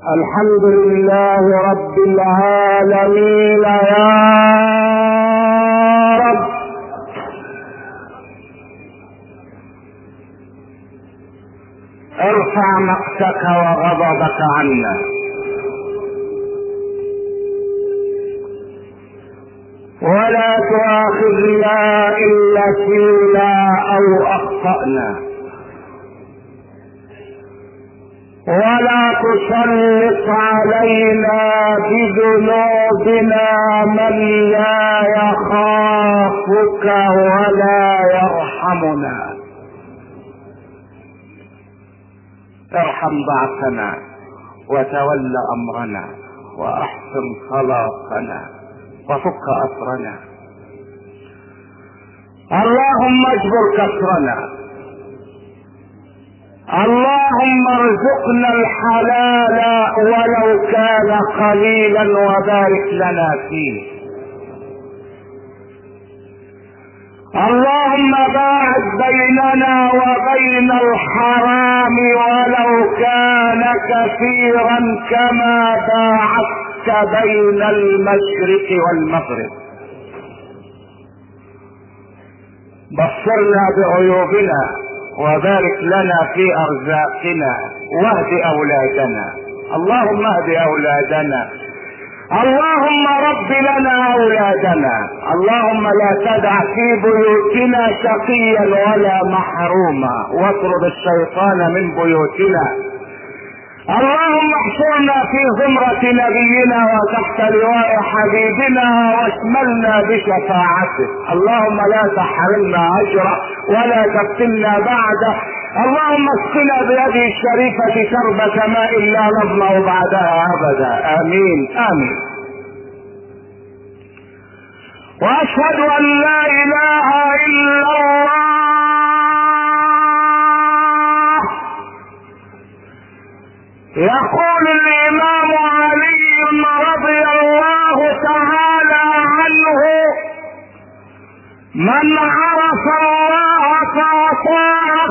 الحمد لله رب العالمين يا رب. ارفع مقتك وغضبك عنا، ولا تؤاخذنا إن نسينا أو أخطأنا، ولا تسلط علينا بذنوبنا من لا يخافك ولا يرحمنا. ارحم ضعفنا وتول أمرنا وأحسن خلاقنا وفك أسرنا. اللهم اجبر كسرنا، اللهم ارزقنا الحلال ولو كان قليلا وبارك لنا فيه. اللهم باعد بيننا وبين الحرام ولو كان كثيرا كما باعدت بين المشرق والمغرب. بصرنا بعيوبنا وبارك لنا في ارزاقنا واهد اولادنا. اللهم اهد اولادنا، اللهم رب لنا اولادنا. اللهم لا تدع في بيوتنا شقيا ولا محروما، واطرد الشيطان من بيوتنا. اللهم احشرنا في زمرة نبينا وتحت لواء حبيبنا واشملنا بشفاعته. اللهم لا تحرمنا اجره ولا تفتنا بعده. اللهم اسقنا بيده الشريفة شربة ماء لا نظمأ بعدها ابدا. امين امين. واشهد ان لا اله الا الله يقول الامام علي رضي الله تعالى عنه: من عرف الله فاطاعه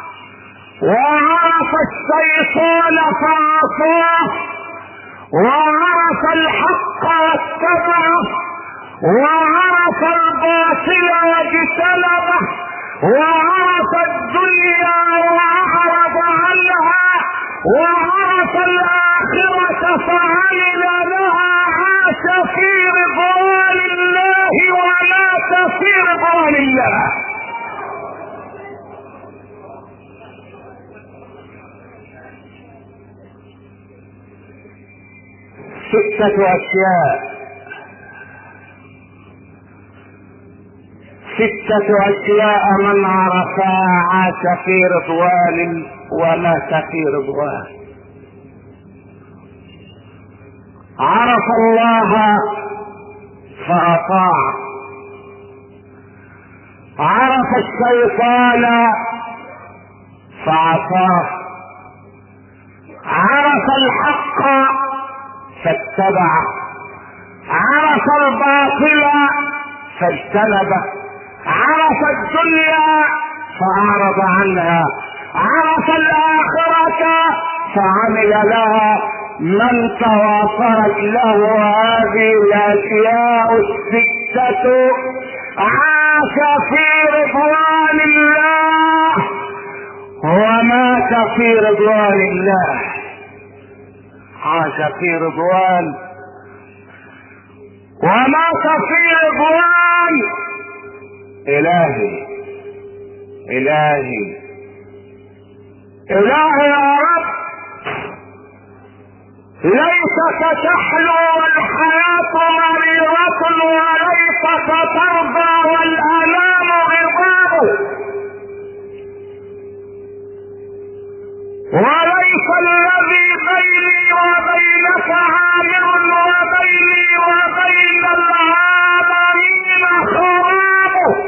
وعرف الشيطان فعصاه وعرف الحق واتبعه وعرف الباطل واجتنبه وعرف الدنيا واعرض عنها وعرف الآخرة فعمل لها عاش في رضوان الله ومات في رضوان الله. ستة أشياء من عرفها عاش في رضوان ومات في رضوان. عرف الله فأطاع، عرف الشيطان فعصاه، عرف الحق فاتبعه، عرف الباطل فاجتنبه، عرف الدنيا فأعرض عنها، عرف الآخرة فعمل لها. من توافرت له هذه الأشياء الستة عاش في رضوان الله ومات في رضوان الله. عاش في رضوان ومات في رضوان. إلهي إلهي إلهي يا رب، ليتك تحلو والحياة مريرة وليتك ترضى والأنام غضاب، وليس الذي بيني وبينك عامر وبيني وبين العالمين خراب.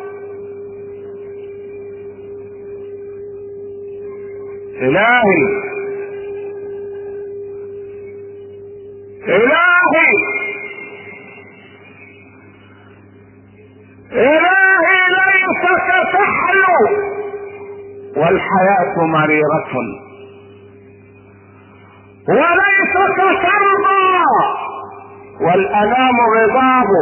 إلهي إلهي إلهي ليتك تحلو والحياة مريرة وليس كتربى والأنام غضاب،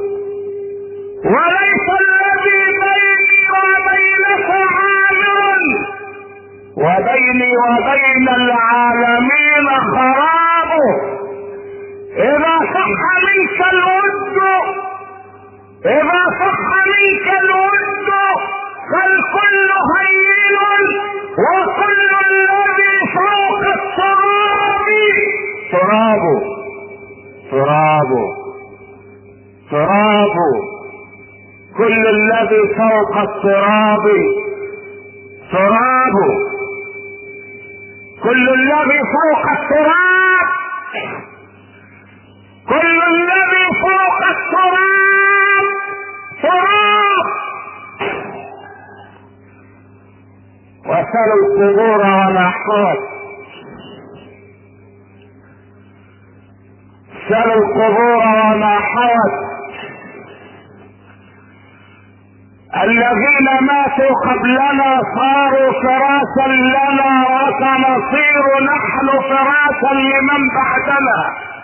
وليس الذي بيني وبينك عامر وبيني وبين العالمين خراب. إذا صح منك الود، إذا صح منك الود فالكل هين، وكل الذي فوق التراب تراب تراب تراب. كل الذي فوق التراب تراب، كل الذي فوق التراب، كل الذي فوق التراب تراب. وسلوا القبور وما حوت، سلوا القبور وما حوت. الذين ماتوا قبلنا صاروا فراشا لنا، وسنصير نحن فراشا لمن بعدنا.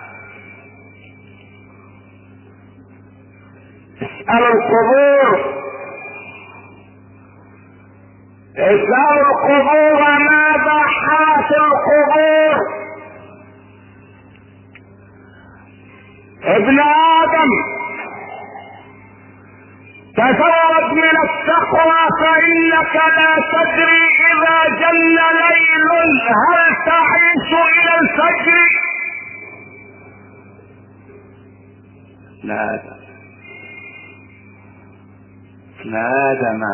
اسألوا القبور، اسألوا القبور ماذا حاس القبور. ابن آدم تزود من التقوى، فإنك لا تدري إذا جن ليل هل تعيش إلى الفجر. آدم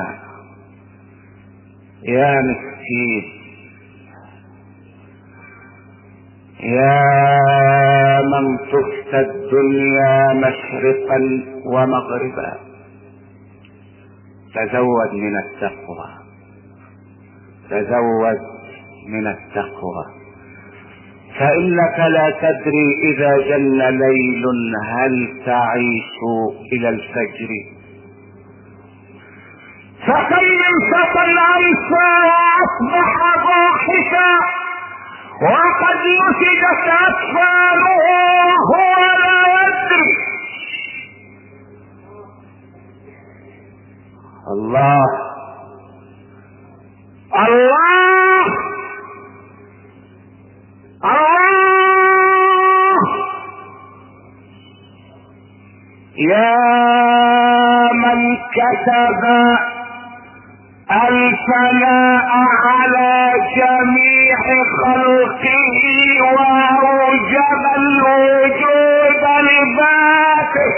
يا مسكين، يا من طفت الدنيا مشرقا ومغربا، تزود من التقوى، تزود من التقوى، فإنك لا تدري إذا جن ليل هل تعيش إلى الفجر. فكم من فتى أمسى وأصبح ضاحكا، وقد نسجت أطفاله وهو لا يدري. الله الله الله. يا من كتب الفناء على جميع خلقه وأوجب الوجود لذاته،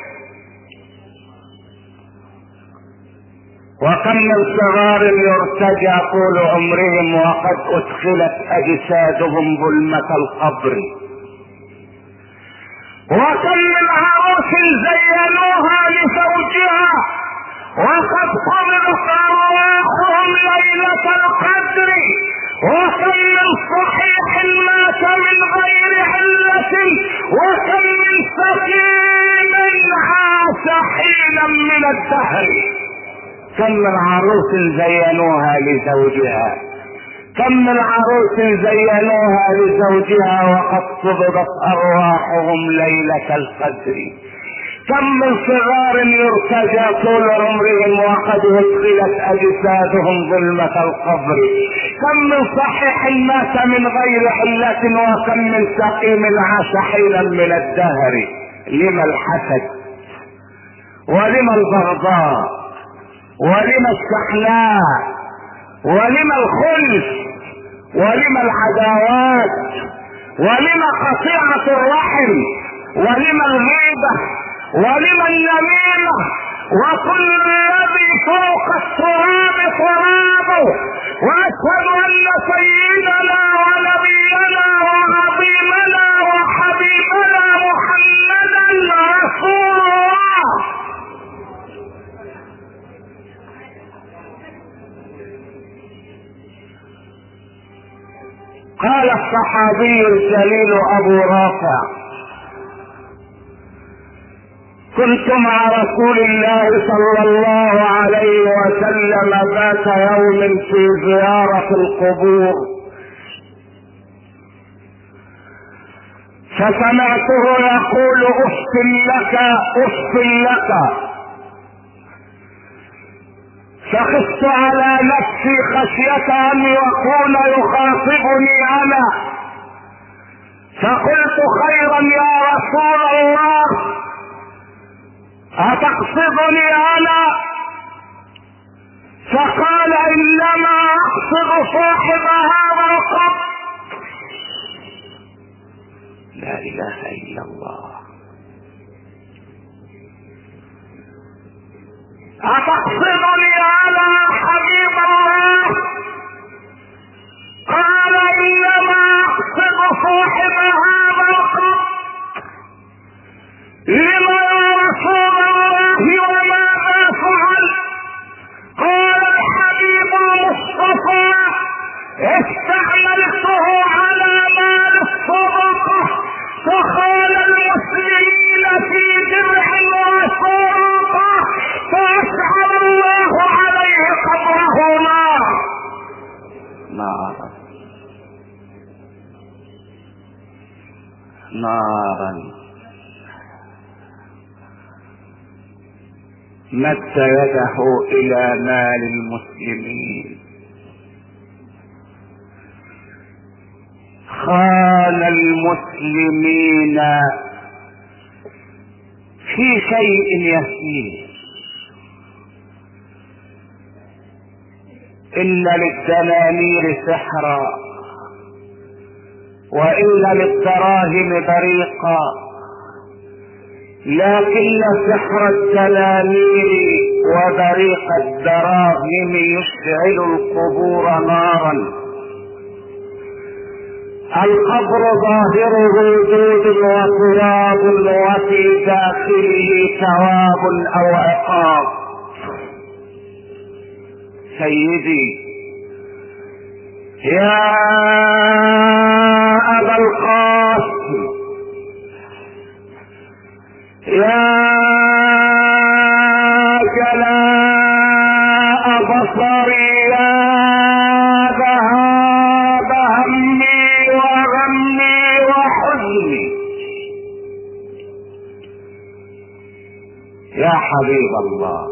وكم من صغار يرتجى طول عمرهم وقد أدخلت أجسادهم ظلمة القبر، وكم من عروس زينوها لزوجها وقد قبضت أرواحهم ليلة القدر، وكم من صحيح مات من غير علة، وكم من سقيم عاش حينا من الدهر. كم من عروس زينوها لزوجها، كم من عروس زينوها لزوجها وقد قبضت أرواحهم ليلة القدر، كم من صغار يرتجى طول عمرهم وقد أدخلت أجسادهم ظلمة القبر، كم من صحيح مات من غير علة، وكم من سقيم عاش حينا من الدهر. لما الحسد ولما البغضاء ولما الشحناء ولما الخلف ولما العداوات ولما قطيعة الرحم ولما الغيبة ولما النميمة، وكل الذي فوق التراب ترابه. واشهد ان سيدنا ونبينا وعظيمنا وحبيبنا محمدا رسول الله. قال الصحابي الجليل ابو رافع: كنت مع رسول الله صلى الله عليه وسلم ذات يوم في زيارة القبور، فسمعته يقول اف لك اف لك، فخفت على نفسي خشية ان يكون يخاطبني انا، فقلت خيرا يا رسول الله اتقصدني انا؟ فقال انما اقصد صاحب هذا القبر. لا اله الا الله. اتقصدني انا حبيب الله؟ قال انما اقصد صاحب هذا القبر. لما يا رسول الله وماذا فعل؟ قال الحبيب المصطفى استعملته على مال الصدقة، فخال المسلمين في درع وسرقة، فأشعل الله عليه قبره نارا. مد يده الى مال المسلمين، خان المسلمين في شيء يسير. ان للدنانير سحرا وان للدراهم بريقا، لكن سحر الدنانير وبريق الدراهم يشعل القبور نارا. القبر ظاهره جود وتراب وفي داخله ثواب او عقاب. سيدي يا ابا القاسم، يا جلاء بصري، يا ذهاب همي وغمي وحزني، يا حبيب الله،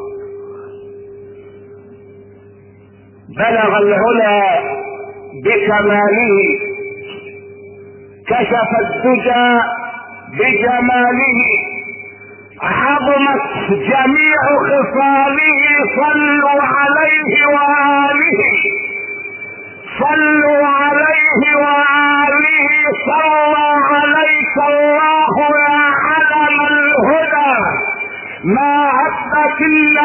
بلغ العلا بكماله، كشف الدجى بجماله، عظمت جميع خصاله. صلوا عليه وآله، صلوا عليه وآله، صلى عليك الله يا علم الهدى، ما هبت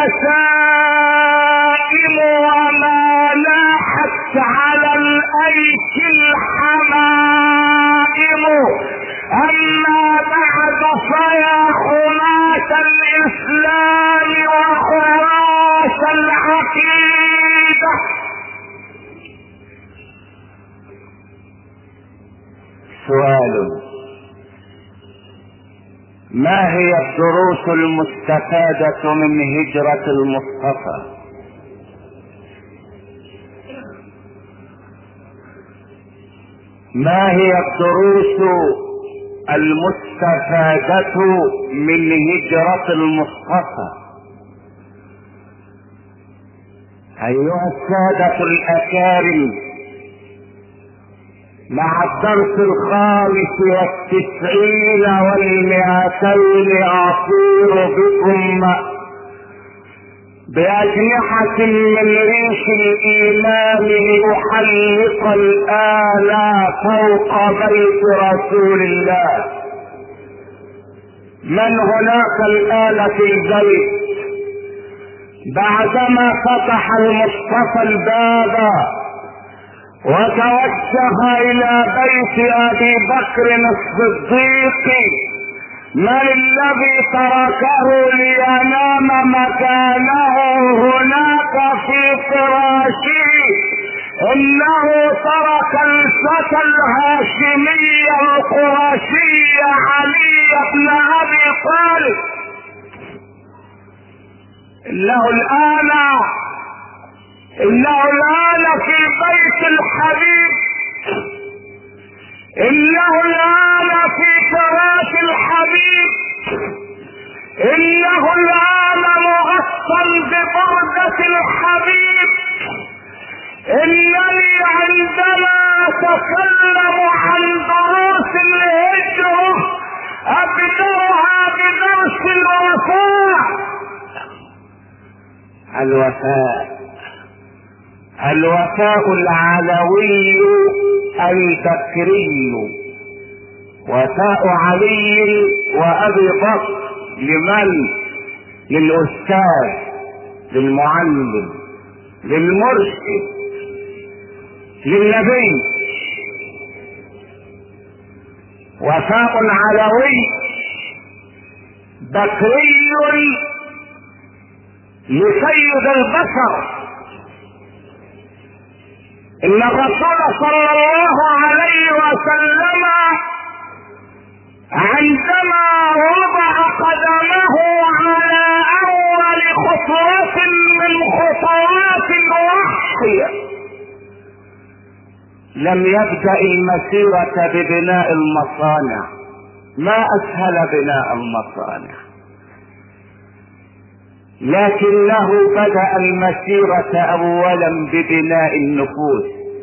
النسائم وما لاحت على الأيك الحمائم. أما بعد فيا حماة الإسلام وحراس العقيدة، سؤال: ما هي الدروس المستفادة من هجرة المصطفى؟ ما هي الدروس المستفادة من هجرة المصطفى؟ أيها السادة الأكارم، مع الدرس 95 و200 أطير بكم بأجنحة من ريش الإيمان لأحلق الآلة فوق بيت رسول الله. من هناك الآلة في البيت؟ بعدما فتح المصطفى الباب وتوجه إلى بيت أبي بكر الصديق، من الذي تركه لينام مكانه هناك في فراشه؟ انه ترك الفتى الهاشمي القرشي علي بن ابي طالب. انه الان في بيت الحبيب، انه الان في الوفاء. الوفاء العلوي البكري، وفاء علي وابي بكر لمن؟ للاستاذ، للمعلم، للمرشد، للنبي. وفاء علوي بكري لسيد البشر. ان الرسول صلى الله عليه وسلم عندما وضع قدمه على اول خطوة من خطوات الوحي لم يبدأ المسيرة ببناء المصانع. ما اسهل بناء المصانع، لكنه بدأ المسيرة اولا ببناء النفوس.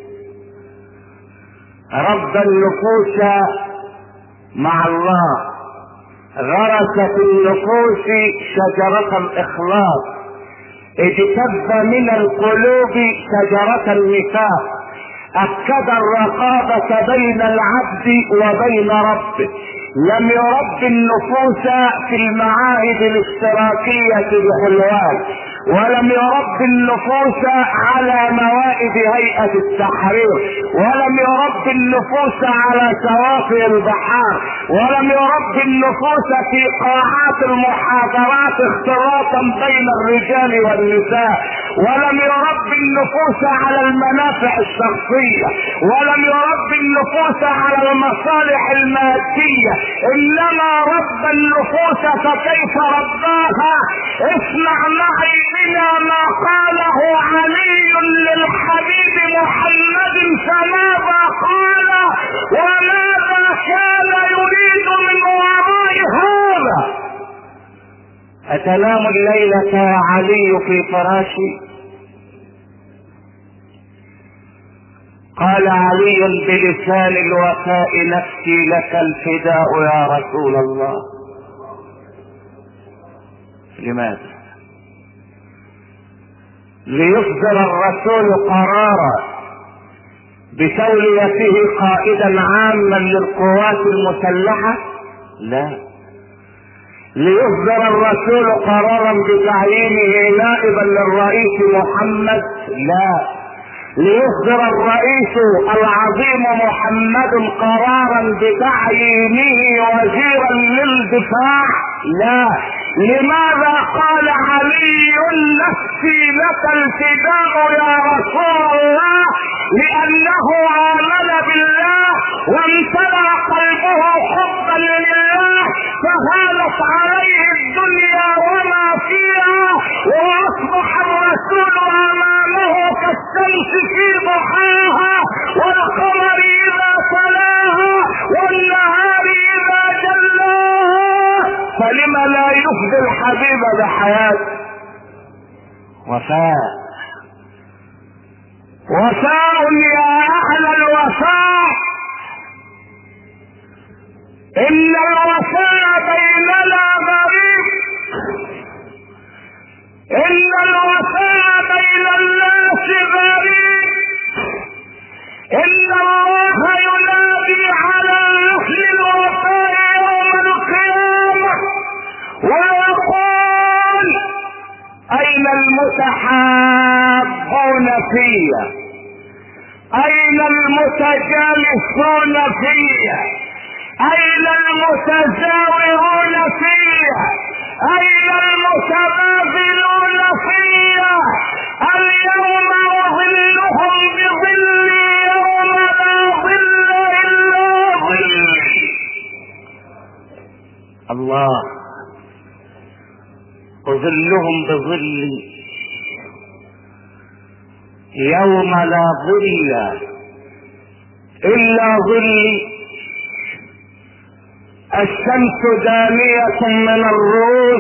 رب النفوس مع الله، غرس في النفوس شجرة الاخلاص، اجتب من القلوب شجرة النفاق، اكد الرقابة بين العبد وبين ربه. لم يرب النفوس في المعاهد الاشتراكية بحلوان، ولم يرب النفوس على موائد هيئة التحرير، ولم يرب النفوس على شواطئ البحار، ولم يرب النفوس في قاعات المحاضرات اختلاطا بين الرجال والنساء، ولم يرب النفوس على المنافع الشخصية، ولم يرب النفوس على المصالح المادية، انما رب النفوس. فكيف رباها؟ اسمع معي بنا ما قاله علي للحبيب محمد، فماذا قال وماذا كان يريد من وراء هذا؟ أتنام الليلة يا علي في فراشي؟ قال علي بلسان الوفاء نفسي لك الفداء يا رسول الله. لماذا؟ ليصدر الرسول قرارا بتوليته قائدا عاما للقوات المسلحة؟ لا. ليصدر الرسول قرارا بتعيينه نائبا للرئيس محمد؟ لا. ليصدر الرئيس العظيم محمد قرارا بتعيينه وزيرا للدفاع؟ لا. لماذا قال علي نفسي لك الفداء يا رسول الله؟ لانه آمن بالله وامتلأ قلبه حبا لله، فهالت عليه الدنيا وما فيها، واصبح الرسول امامه كالشمس في ضحاها، والقمر اذا تلاها، والنهار اذا جلاها. فلم لا يفدي الحبيب بحياته؟ وفاء. وفاء يا اهل الوفاء. ان الوفاء بيننا غريب، ان الوفاء بين الناس غريب. ان الله ينادي على اهل الوفاء يوم القيامة ويقول اين المتحابون فيا؟ اين المتجالسون فيا؟ اين المتزاورون فيا؟ اين المتبادلون فيا؟ اليوم اظلهم بظلي يوم لا ظل الا ظلي. الله، اظلهم بظلي يوم لا ظل الا ظلي. الشمس دانية من الرؤوس،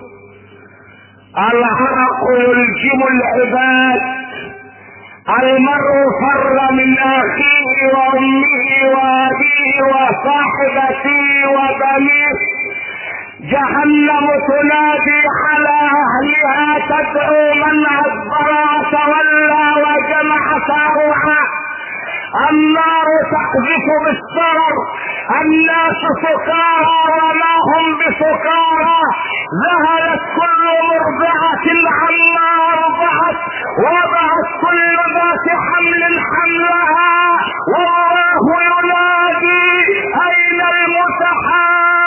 العرق يلجم العباد، المرء فر من اخيه وامه وابيه وصاحبته وبنيه، جهنم تنادي على اهلها تدعو من ادبر وتولى وجمع فاوعى. النار تقذف بالسرر، الناس سكارى وما هم بسكارى. ذهلت كل مرضعة عما ارضعت، وضعت كل ذات حمل حملها، والله ينادي اين المتحابون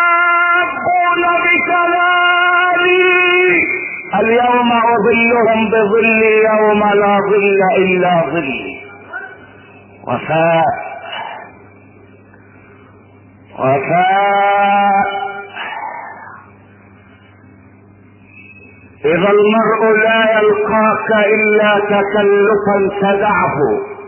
بكلامي. اليوم اظلهم بظلي يوم لا ظل الا ظلي. وفاء اذا المرء لا يلقاك الا تكلفا تدعه،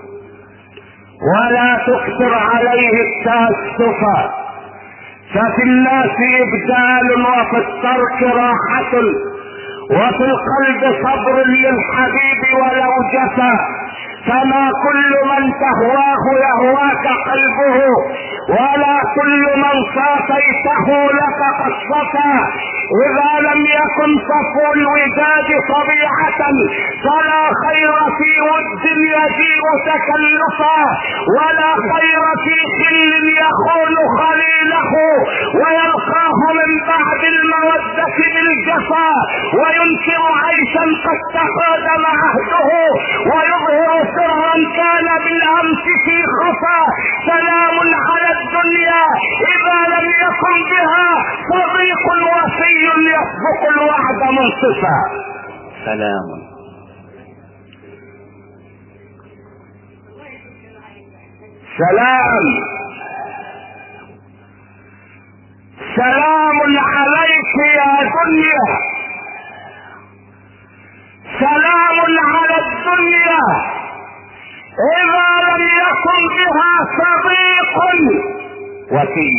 ولا تكثر عليه التاسف، ففي الناس ابدال وفي الترك راحة، وفي القلب صبر للحبيب ولو جفا. فما كل من تهواه يهواك قلبه، ولا كل من صافيته لك قد صفى. اذا لم يكن صفو الوداد طبيعة، فلا خير في ود يجيء تكلفا، ولا خير في خل يخون خليله، ويلقاه من بعد المودة بالجفا، وينكر عيشا قد تقادم عهده، ويظهر سرا كان بالامس في خفا. سلام على الدنيا اذا لم يكن بها صديق وفي يسبق الوعد منصفا. سلام سلام سلام عليك يا دنيا، سلام على الدنيا اذا لم يكن بها صديق وفي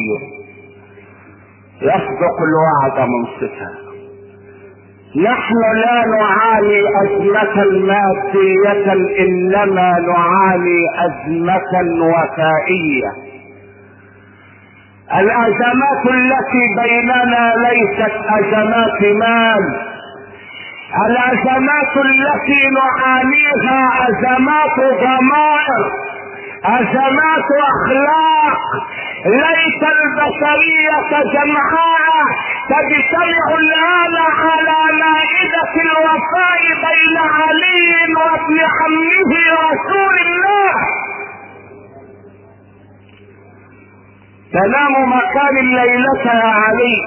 يصدق الوعد منصفا. نحن لا نعاني أزمة مادية، إنما نعاني أزمة وفائية. الأزمات التي بيننا ليست أزمات مال، الأزمات التي نعانيها أزمات ضمائر، أزمات أخلاق. ليس البشرية جمعاء تجتمع الآن على مائدة الوفاء بين علي وابن عمه رسول الله. تنام مكان الليلة يا علي،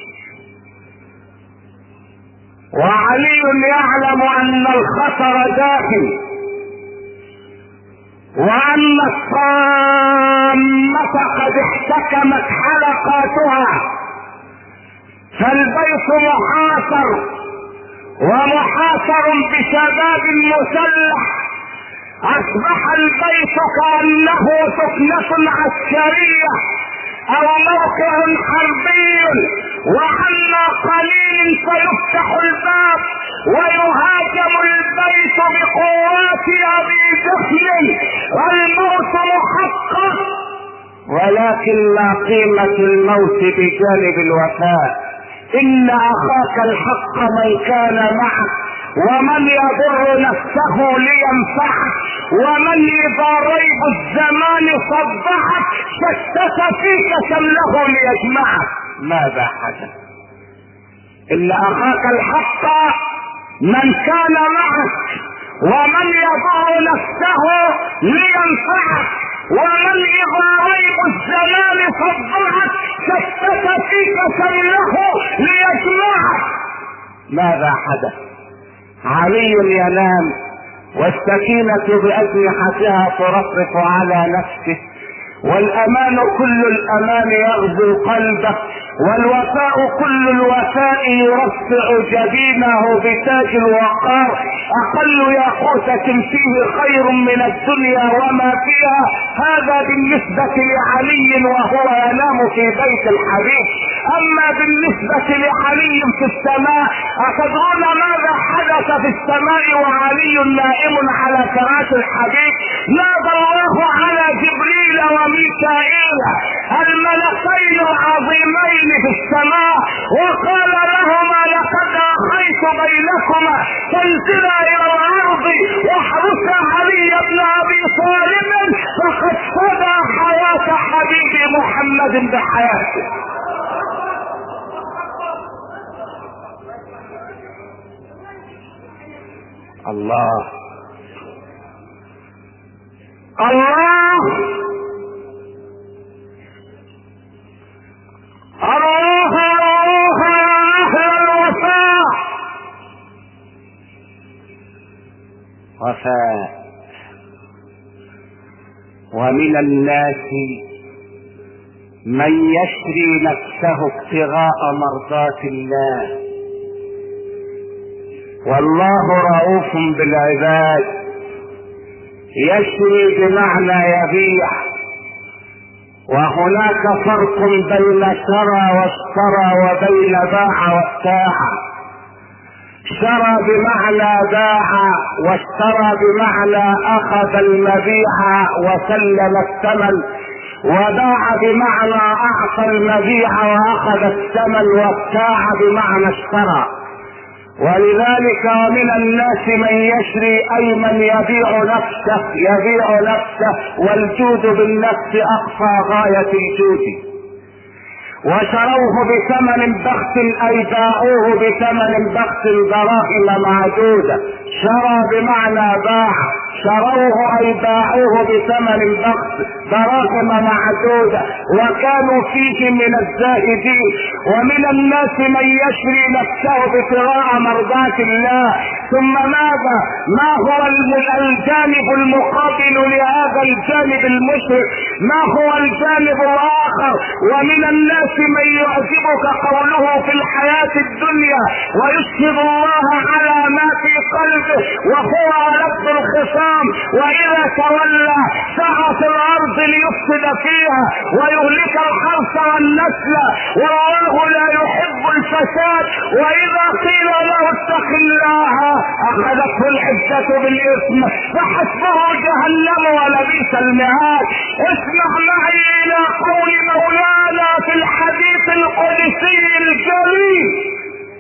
وعلي يعلم أن الخطر داخل، وأن الصامة قد احتكمت حلقاتها، فالبيت محاصر، ومحاصر بشباب مسلح. أصبح البيت كأنه سكنة عسكرية أو موقع حربي، وعما قليل سيفتح الباب ويهاجم البيت بقوات أبي جهل، والموت محقق. ولكن لا قيمة الموت بجانب الوفاء. إن أخاك الحق من كان معك، ومن يضر نفسه لينفعك، ومن إذا ريب الزمان صدعك شتت فيك شمله ليجمعك. ماذا حدث؟ إن أخاك الحق من كان معك، ومن يضر نفسه لينفعك، ومن إذا ريب الزمان صدعك شتت فيك شمله ليجمعك. ماذا حدث؟ علي ينام والسكينة بأجنحتها ترفرف على نفسه، والأمان كل الأمان يغزو قلبه، والوفاء كل الوفاء يرفع جبينه بتاج الوقار. أقل ياقوتة فيه خير من الدنيا وما فيها. هذا بالنسبة لعلي وهو ينام في بيت الحبيب. أما بالنسبة لعلي في السماء، أتدرون ماذا حدث في السماء وعلي نائم على فراش الحبيب؟ نادى الله على جبريل وميكائيل الملكين العظيمين في السماء، وقال لهما لقد اخيت بينكما فانزلا الى الارض واحرسا علي بن ابي طالب فقد فدى حياة حبيبي محمد بحياته. الله الله الله الله يا اهل الوفاء. وفاء. ومن الناس من يشري نفسه ابتغاء مرضات الله، والله رؤوف بالعباد. يشري بمعنى يبيع، وهناك فرق بين شرى واشترى وبين باع وابتاع. شرى بمعنى باع، واشترى بمعنى اخذ المبيع وسلم الثمن، وباع بمعنى اعطى المبيع واخذ الثمن، وابتاع بمعنى اشترى. ولذلك ومن الناس من يشري اي من يبيع نفسه، والجود بالنفس اقصى غاية الجود. وشروه بثمن بخس اي باعوه بثمن بخس دراهم معدودة. شرى بمعنى باع، شروه اي باعوه بثمن بخس دراهم معدودة، وكانوا فيه من الزاهدين. ومن الناس من يشري نفسه ابتغاء مرضات الله. ثم ماذا؟ ما هو الجانب المقابل لهذا الجانب المشرك؟ ما هو الجانب الاخر؟ ومن الناس من يعجبك قوله في الحياة الدنيا ويشهد الله على ما في قلبه وهو ألد الخصام، وإذا تولى سعى في الأرض ليفسد فيها ويهلك الحرث والنسل، والله لا يحب الفساد. وإذا قيل له اتق الله أخذته العزة بالإثم فحسبه جهنم ولبئس المهاد. اسمع معي إلى قول مولانا في الحديث القدسي الجليل: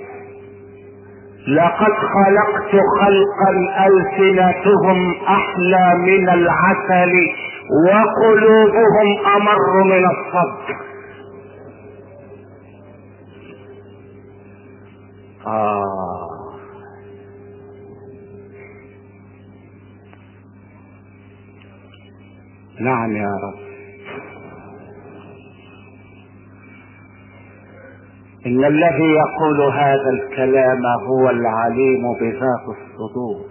لقد خلقت خلقا ألسنتهم أحلى من العسل وقلوبهم أمر من الصدق. نعم يا رب. إن الذي يقول هذا الكلام هو العليم بذات الصدور.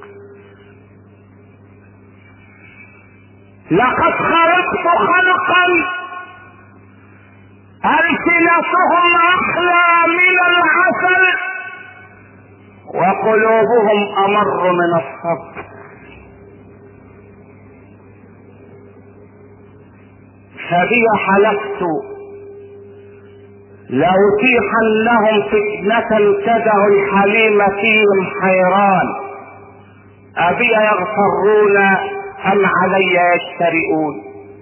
لقد خلقت خلقا ألسنتهم أحلى من العسل وقلوبهم أمر من الصبر. فبي حلفت لأتيحنهم فتنة تدع الحليم فيهم حيران، أبي يغفرون أم علي يجترئون.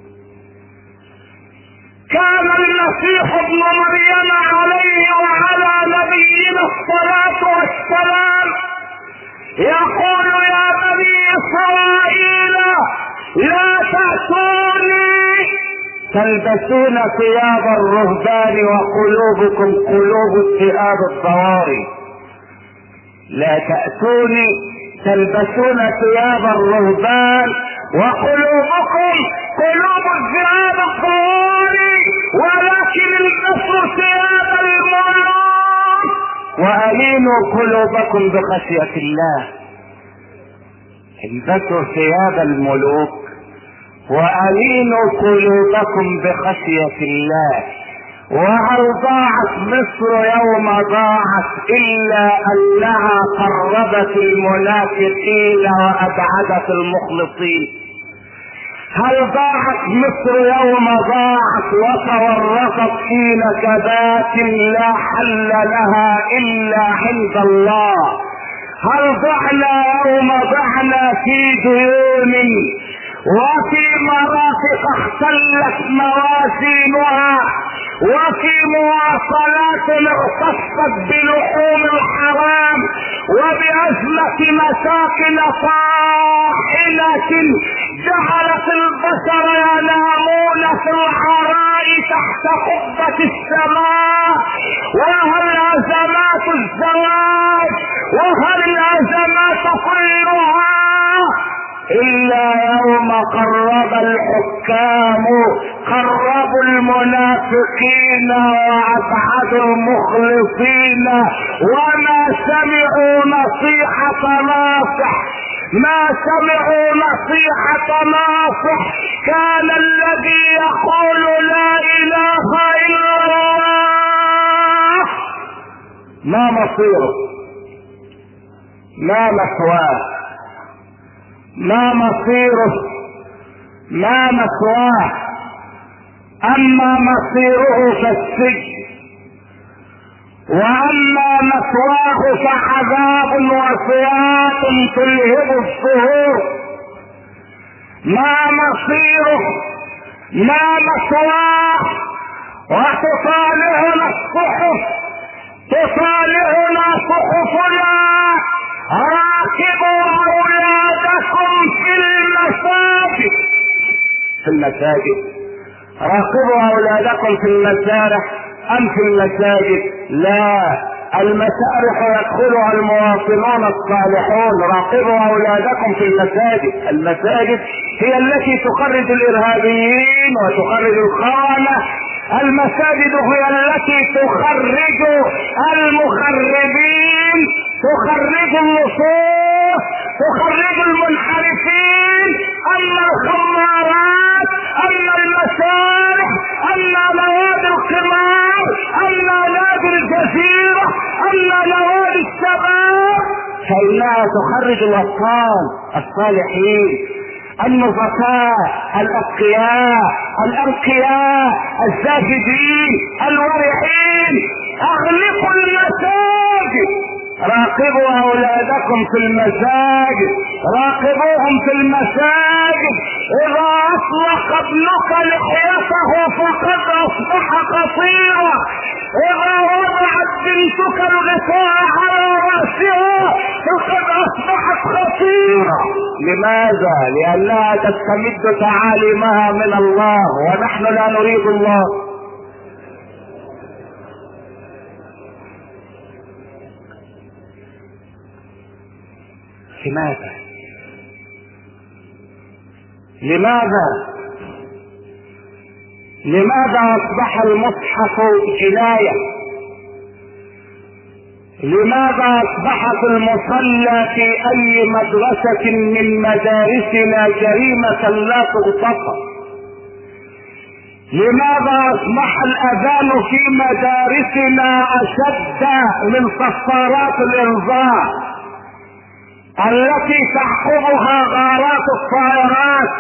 كان المسيح ابن مريم عليه وعلى نبينا الصلاة والسلام يقول: يا بني إسرائيل لا تأتوني تلبسون ثياب الرهبان وقلوبكم قلوب ثياب الضواري. لا تأتوني تلبسون ثياب الرهبان وقلوبكم قلوب ثياب الضواري، ولكن البسوا ثياب الملوك وألينوا قلوبكم بخشية الله. البسوا ثياب الملوك وألينوا قلوبكم بخشية الله. وهل ضاعت مصر يوم ضاعت إلا أنها قربت المنافقين وأبعدت المخلصين؟ هل ضاعت مصر يوم ضاعت وتورطت في نكبات لا حل لها إلا عند الله؟ هل ضعنا يوم ضعنا في ديون وفي مرافق اختلت موازينها، وفي مواصلات اغتصت بلحوم الحرام، وبأزمة مساكن طاحنة جعلت البشر ينامون في العراء تحت قبة السماء. وهل أزمات الزواج وهل الأزمات كلها إلا يوم قرب الحكام قربوا المنافقين وأبعدوا المخلصين، وما سمعوا نصيحة ناصح، ما سمعوا نصيحة ناصح. كان الذي يقول لا إله إلا الله ما مصيره، ما مثواه، ما مصيره، ما مثواه. اما مصيره فالسجن، واما مثواه فعذاب وصياط تلهب الصهور. ما مصيره، ما مثواه. وتصالحنا الصحف، تصالحنا صحفنا: راقبوا اولادكم في المساجد. في المساجد راقبوا اولادكم في المسارح ام في المساجد؟ لا، المسارح يدخلها المواطنون الصالحون. راقبوا اولادكم في المساجد. المساجد هي التي تخرج الارهابيين وتخرج الخونة. المساجد هي التي تخرج المخربين، تخرج اللصوص، تخرج المنحرفين. اما الخمارات، اما المسارح، اما نوادي القمار، اما نادي الجزيرة، اما نوادي الشباب، فانها تخرج الاطفال الصالحين النظفاء الاتقياء الانقياء الزاهدين الورعين. اغلقوا المساجد. راقبوا اولادكم في المساجد، راقبوهم في المساجد. اذا اطلق ابنك لحيته فقد اصبح قصيرا، اذا وضعت بنتك الغطاء على راسها فقد اصبحت خطيرة. لماذا؟ لانها تستمد تعاليمها من الله، ونحن لا نريد الله. لماذا؟ لماذا؟ لماذا اصبح المصحف جناية؟ لماذا اصبحت المصلى في اي مدرسة من مدارسنا جريمة لا تغتفر؟ لماذا اصبح الاذان في مدارسنا اشد من صفارات الانذار التي تعقبها غارات الطائرات؟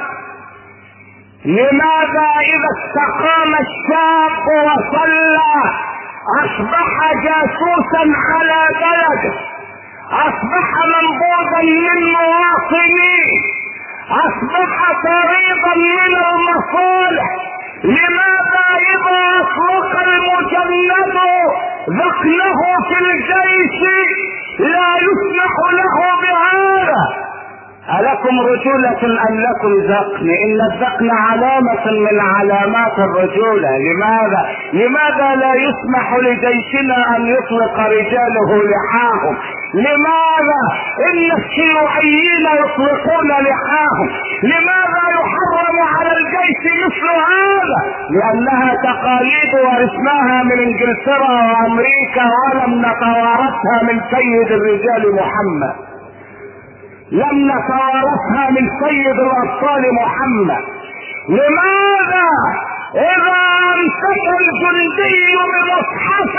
لماذا اذا استقام الشاب وصلى اصبح جاسوسا على بلده، اصبح منبوذا من مواطنيه، اصبح طريقا من المصالح؟ لماذا اذا اطلق المجند ذقنه في الجيش لا يسمح له بهذا؟ ألكم رجولة أم لكم ذقن؟ إن الذقن علامة من علامات الرجولة. لماذا لا يسمح لجيشنا أن يطلق رجاله لحاهم؟ لماذا إن الشيوعيين يطلقون لحاهم؟ لماذا يحرم على الجيش مثل هذا؟ لأنها تقاليد ورثناها من إنجلترا وأمريكا، ولم نتوارثها من سيد الرجال محمد، لم نتوارثها من سيد الابطال محمد. لماذا اذا امسك الجندي بمصحف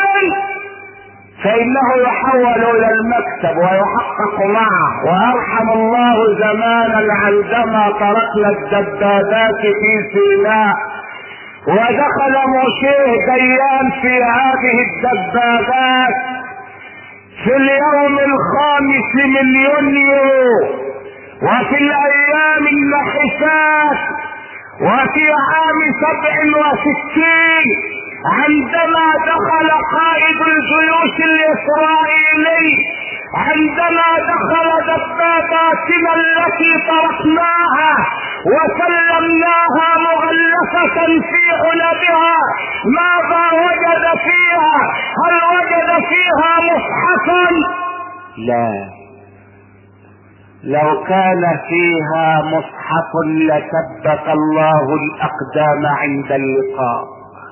فانه يحول الى المكتب ويحقق معه؟ وارحم الله زمانا عندما تركنا الدبابات في سيناء ودخل موشيه ديان في هذه الدبابات في اليوم 5 من يونيو وفي الايام النحسات وفي عام 67 عندما دخل قائد الجيوش الاسرائيلي، عندما دخل دباباتنا التي طرقناها وسلمناها مغلفة في علبها، ماذا وجد فيها؟ هل وجد فيها مصحفا؟ لا، لو كان فيها مصحف لثبت الله الاقدام عند اللقاء.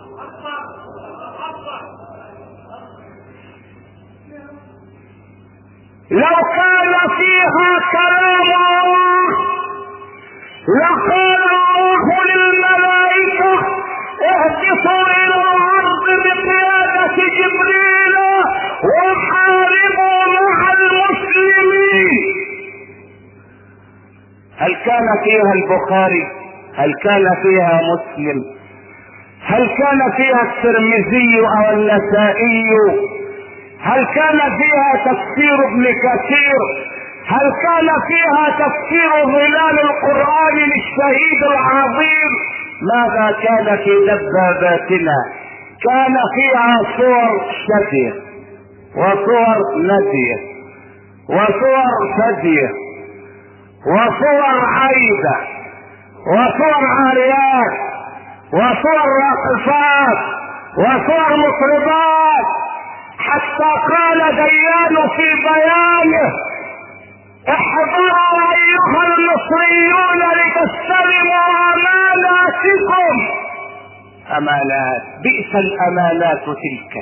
لو كان فيها كلام الله لقال الله للملائكة اهبطوا الى الارض بقيادة جبريل وحاربوا مع المسلمين. هل كان فيها البخاري؟ هل كان فيها مسلم؟ هل كان فيها الترمذي او النسائي؟ هل كان فيها تفسير ابن كثير؟ هل كان فيها تفسير ظلال القرآن للشهيد العظيم؟ ماذا كان في دباباتنا؟ كان فيها صور شتية وصور ندية وصور فدية وصور عايدة وصور عاريات وصور راقصات وصور مطربات، حتى قال ديان في بيانه احضروا ايها المصريون لتستلموا اماناتكم. امانات، بئس الامانات تلك،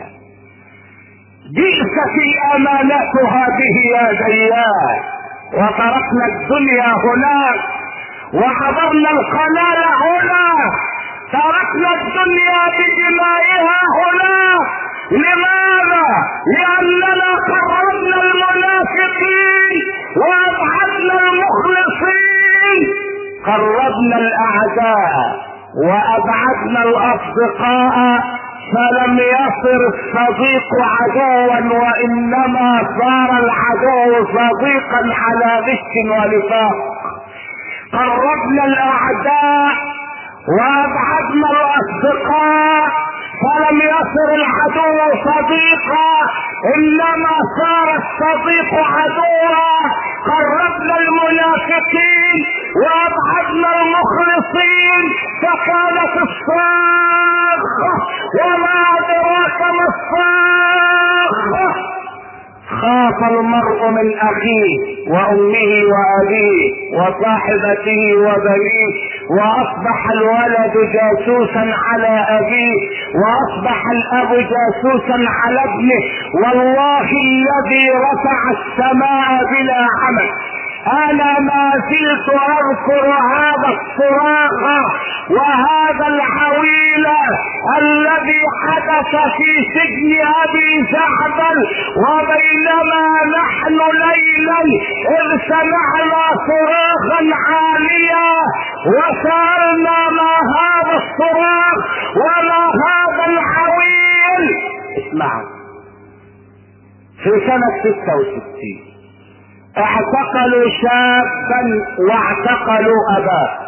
بئست الامانات هذه يا ديان. وتركنا الدنيا هناك وحضرنا القنال هنا، تركنا الدنيا بدمائها هناك. لماذا؟ لاننا قربنا المنافقين وابعدنا المخلصين، قربنا الاعداء وابعدنا الاصدقاء، فلم يصر الصديق عدوا وانما صار العدو صديقا على غش ونفاق. قربنا الاعداء وابعدنا الاصدقاء، فلم يصر العدو صديقا انما صار الصديق عدوا. قربنا المنافقين وابعدنا المخلصين، فكانت الصاخة. وما ادراك ما الصاخة؟ خاف المرء من اخيه وامه وابيه وصاحبته وبنيه، واصبح الولد جاسوسا على ابيه، واصبح الاب جاسوسا على ابنه. والله الذي رفع السماء بلا عمل، انا ما زلت اذكر هذا الصراخ وهذا العويل الذي حدث في سجن ابي زعبل، وبينما نحن ليلا اذ سمعنا صراخا عاليا وسألنا ما هذا الصراخ وما هذا العويل. اسمعوا، في سنة 66 اعتقلوا شابا واعتقلوا اباه،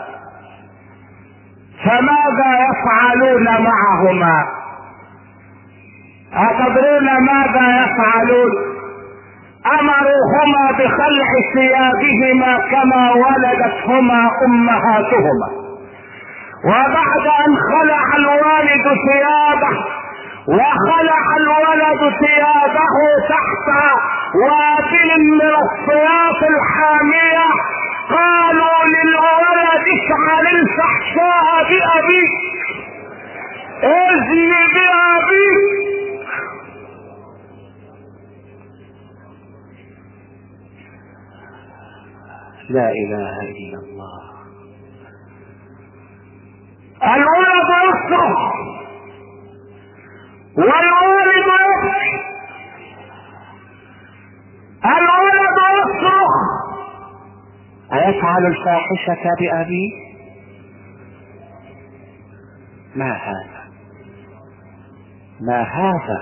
فماذا يفعلون معهما؟ أتدرون ماذا يفعلون؟ امروهما بخلع ثيابهما كما ولدتهما امهاتهما، وبعد ان خلع الوالد ثيابه وخلع الولد ثيابه تحت وابل من الصياط الحامية، قالوا للولد افعل الفحشاء بأبيك، اذن بأبيك. لا اله الا الله. الولد يصرخ والوالد يبكي، الولد يصرخ أيفعل الفاحشة بأبيه؟ ما هذا؟ ما هذا؟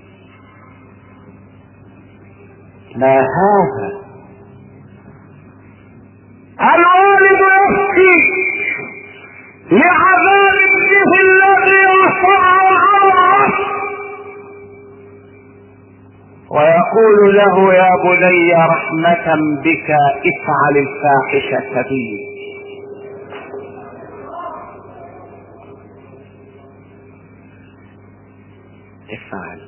ما هذا؟ الوالد يبكي لعذاب ابنه الذي وصل على الرشد ويقول له يا بني رحمة بك افعل الفاحشة بي. افعل.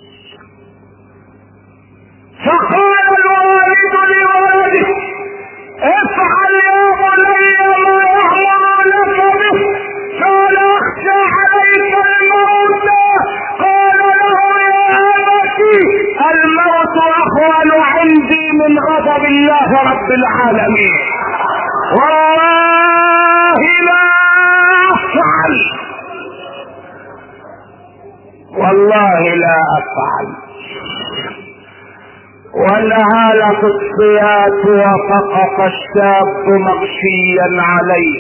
فقال الوالد لولده افعل يا بني ما يأمر لك به. قال اخشى عليك الموت. قال له يا أبتي الموت اهون عندي من غضب الله رب العالمين. والله لا افعل، والله لا افعل. وانهالت الصياط وسقط الشاب مغشيا عليه،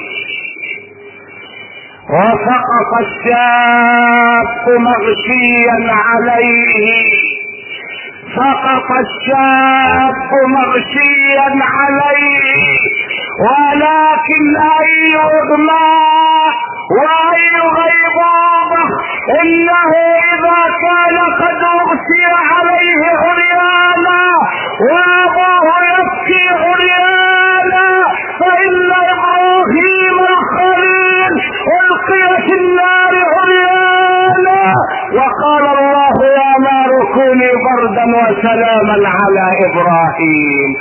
وسقط الشاب مغشيا عليه، سقط الشاب مغشيا عليه. ولكن اي اغماء واي غيظاظه، انه اذا كان قد اغشي عليه عريانا وابوه يبكي عريانا فان ابراهيم الخليل القي في النار عريانا. وقال الله يا نار كوني بردا وسلاما على ابراهيم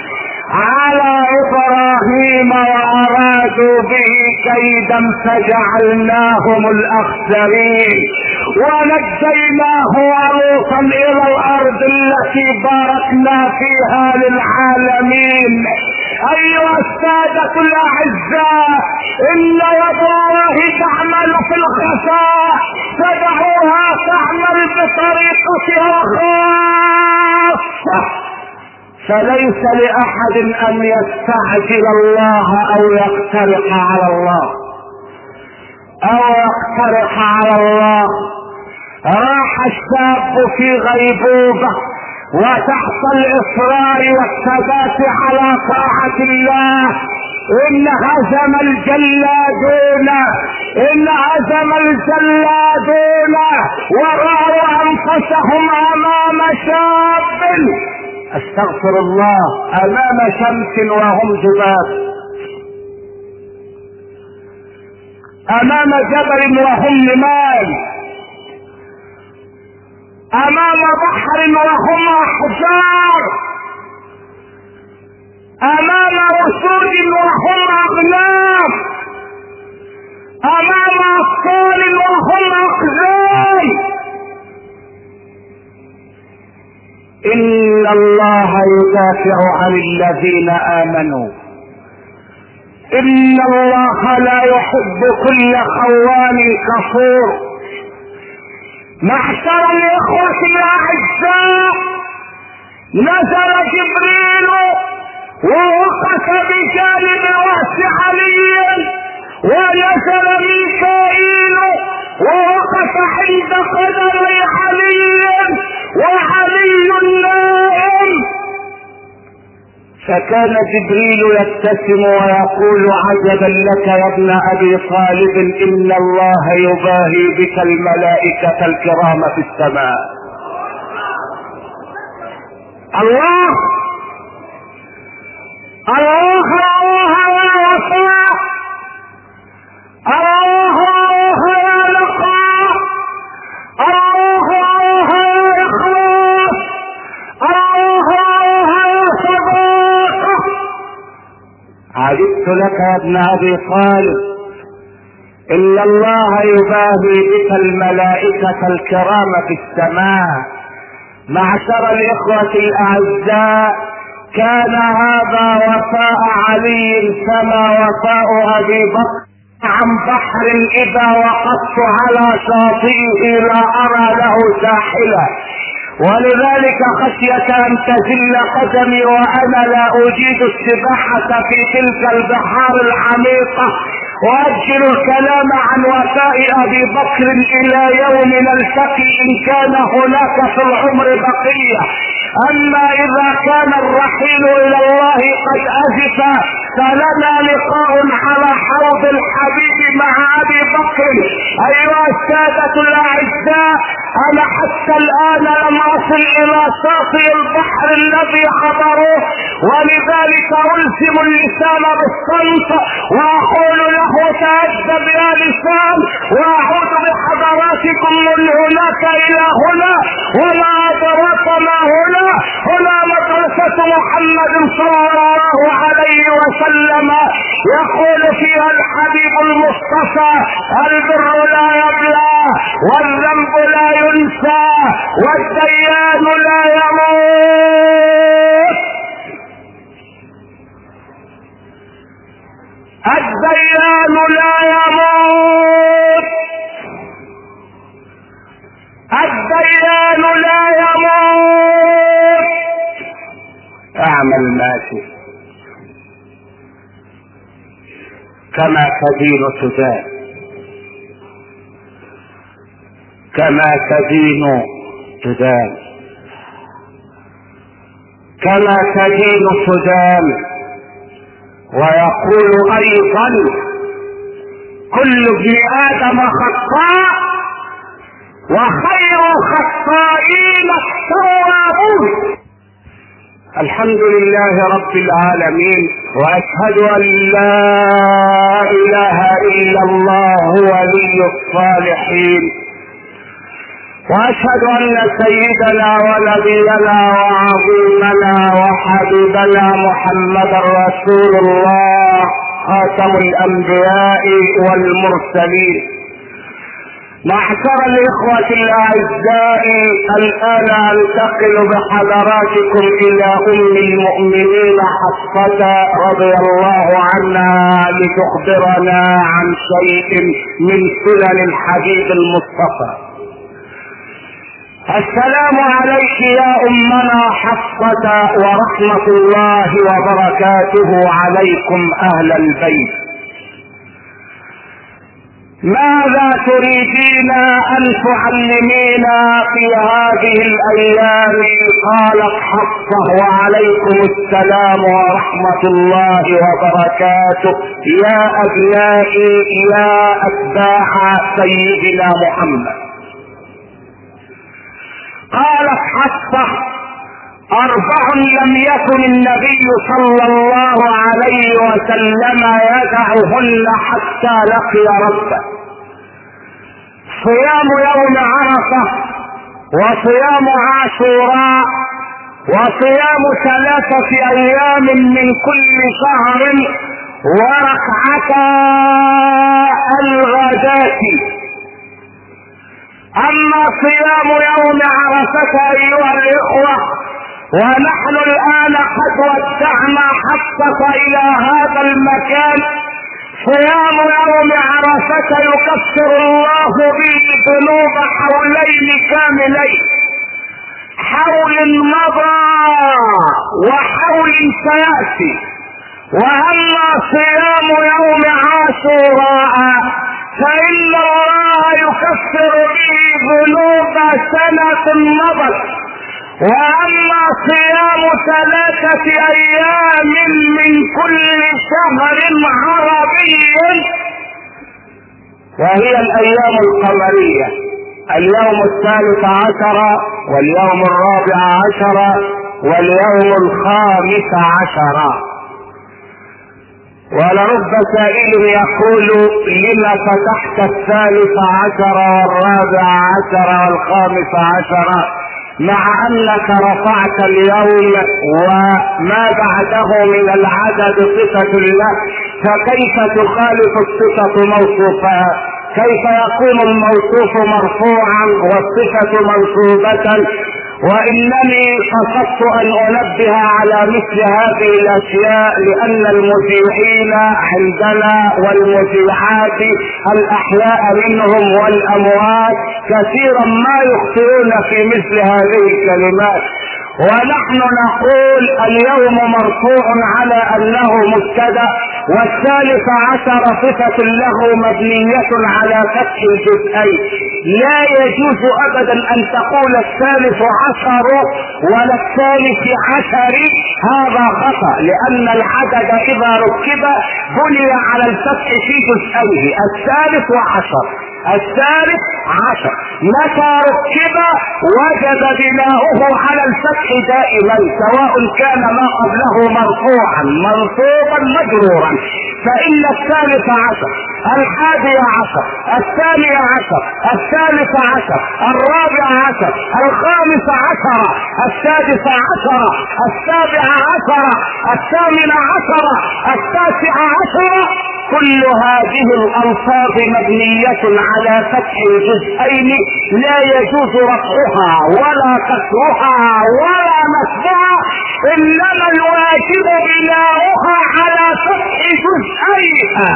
وارادوا به كيدا فجعلناهم الاخسرين ونجيناه ولوطا الى الارض التي باركنا فيها للعالمين. ايها السادة الاعزاء، ان يد الله تعمل في الخفاء فدعوها تعمل بطريقتها الخاصة. فليس لاحد ان يستعجل الله او يقترح على الله. راح الشاب في غيبوبة وتحت الاصرار والثبات على طاعة الله. ان هزم الجلادون ورأوا انفسهم امام شاب، استغفر الله، امام شمس وهم جبال، امام جبل وهم نمال، امام بحر وهم احجار، امام رسول وهم اغنام، امام اطفال وهم اقزام. ان الله يدافع عن الذين امنوا، ان الله لا يحب كل خوان كفور. معشر الاخوة الاعزاء، نزل جبريل ووقف بجانب راس علي، ونزل ميكائيل ووقف عند قدمي علي، وعلي نائم. فكان جبريل يبتسم ويقول عجبا لك يا ابن ابي طالب، ان الله يباهي بك الملائكة الكرام في السماء. الله الله الله يا وفاء، الله الله يا لقاء، الله الله يا اخلاص، الله الله يا صداقة. عجبت لك يا ابن ابي طالب، ان الله يباهي بك الملائكة الكرام في السماء. معشر الاخوة الاعزاء، كان هذا وفاء علي كما وفاء ابي بكر عن بحر اذا وقفت على شاطئه لا ارى له ساحلا، ولذلك خشية ان تزل قدمي وانا لا اجيد السباحة في تلك البحار العميقة واجل الكلام عن وفاء ابي بكر الى يوم نلتقي ان كان هناك في العمر بقية. اما اذا كان الرحيل الى الله قد ازف فلنا لقاء على حوض الحبيب مع ابي بكر. ايها السادة الاعزاء، انا حتى الان لم اصل الى شاطئ البحر الذي حضروه، ولذلك الزم اللسان بالصمت واقول له تأدب يا لسان، واعود بحضراتكم من هناك الى هنا. وما ادراك ما هنا؟ هنا مدرسة محمد صلى الله عليه وسلم، يقول فيها الحبيب المصطفى: البر لا يبلى، والذنب لا ينسى، والديان لا يموت. الديان لا يموت، الديان لا يموت. اعمل ما شئت كما تدين تدان، كما تدين تدان، كما تدين تدان. ويقول ايضا: كل ابن ادم خطاء وخير الخطائين التوابون. الحمد لله رب العالمين، واشهد ان لا اله الا الله ولي الصالحين، واشهد ان سيدنا ونبينا وعظيمنا وحبيبنا محمد رسول الله خاتم الانبياء والمرسلين. معشر الاخوة الاعزاء، الان انتقل بحضراتكم الى ام المؤمنين حفصة رضي الله عنها لتخبرنا عن شيء من سنن الحبيب المصطفى. السلام عليك يا امنا حفصة، ورحمة الله وبركاته عليكم اهل البيت. ماذا تريدين ان تعلمينا في هذه الايام؟ قالت حفصة: وعليكم السلام ورحمة الله وبركاته يا ابنائي يا اتباع سيدنا محمد. قالت حفصة: 4 لم يكن النبي صلى الله عليه وسلم يدعهن حتى لقي ربه: صيام يوم عرفة، وصيام عاشوراء، وصيام 3 ايام من كل شهر، وركعتا الغداة. اما صيام يوم عرفة ايها الاخوة، ونحن الان قد ودعنا حفصة الى هذا المكان. صيام يوم عرفة يكفر الله به ذنوب حولين كاملين، حول مضى وحول سيأتي. واما صيام يوم عاشوراء فان الله يكفر به ذنوب سنة مضت. واما صيام 3 ايام من كل شهر عربي، وهي الايام القمرية: اليوم 13 واليوم 14 واليوم 15. ولرب سائل يقول: لما فتحت 13 وال14 وال15 مع انك رفعت اليوم وما بعده من العدد صفة له، فكيف تخالف الصفة موصوفها؟ كيف يكون الموصوف مرفوعا والصفة منصوبة؟ وانني قصدت ان انبه على مثل هذه الاشياء لان المذيعين عندنا والمذيعات الاحياء منهم والاموات كثيرا ما يخطئون في مثل هذه الكلمات. ونحن نقول اليوم مرفوع على انه مبتدا، والثالث عشر صفة له مبنية على فتح الجزئين. لا يجوز ابدا ان تقول الثالث عشر ولا الثالث عشر، هذا خطأ، لان العدد اذا ركب بني على الفتح في جزئيه، الثالث وعشر. الثالث عشر متى ركب وجب بناؤه على الفتح دائما، سواء كان ما قبله مرفوعا منصوبا مجرورا. فإن الثالث عشر، الحادي عشر، الثاني عشر، الثالث عشر، الرابع عشر، الخامس عشر، السادس عشر، السابع عشر، الثامن عشر، التاسع عشر، كل هذه الألفاظ مبنية على فتح الجزئين، لا يجوز رفعها ولا كسرها ولا نصبها، إنما الواجب بناؤها على فتح جزئيها.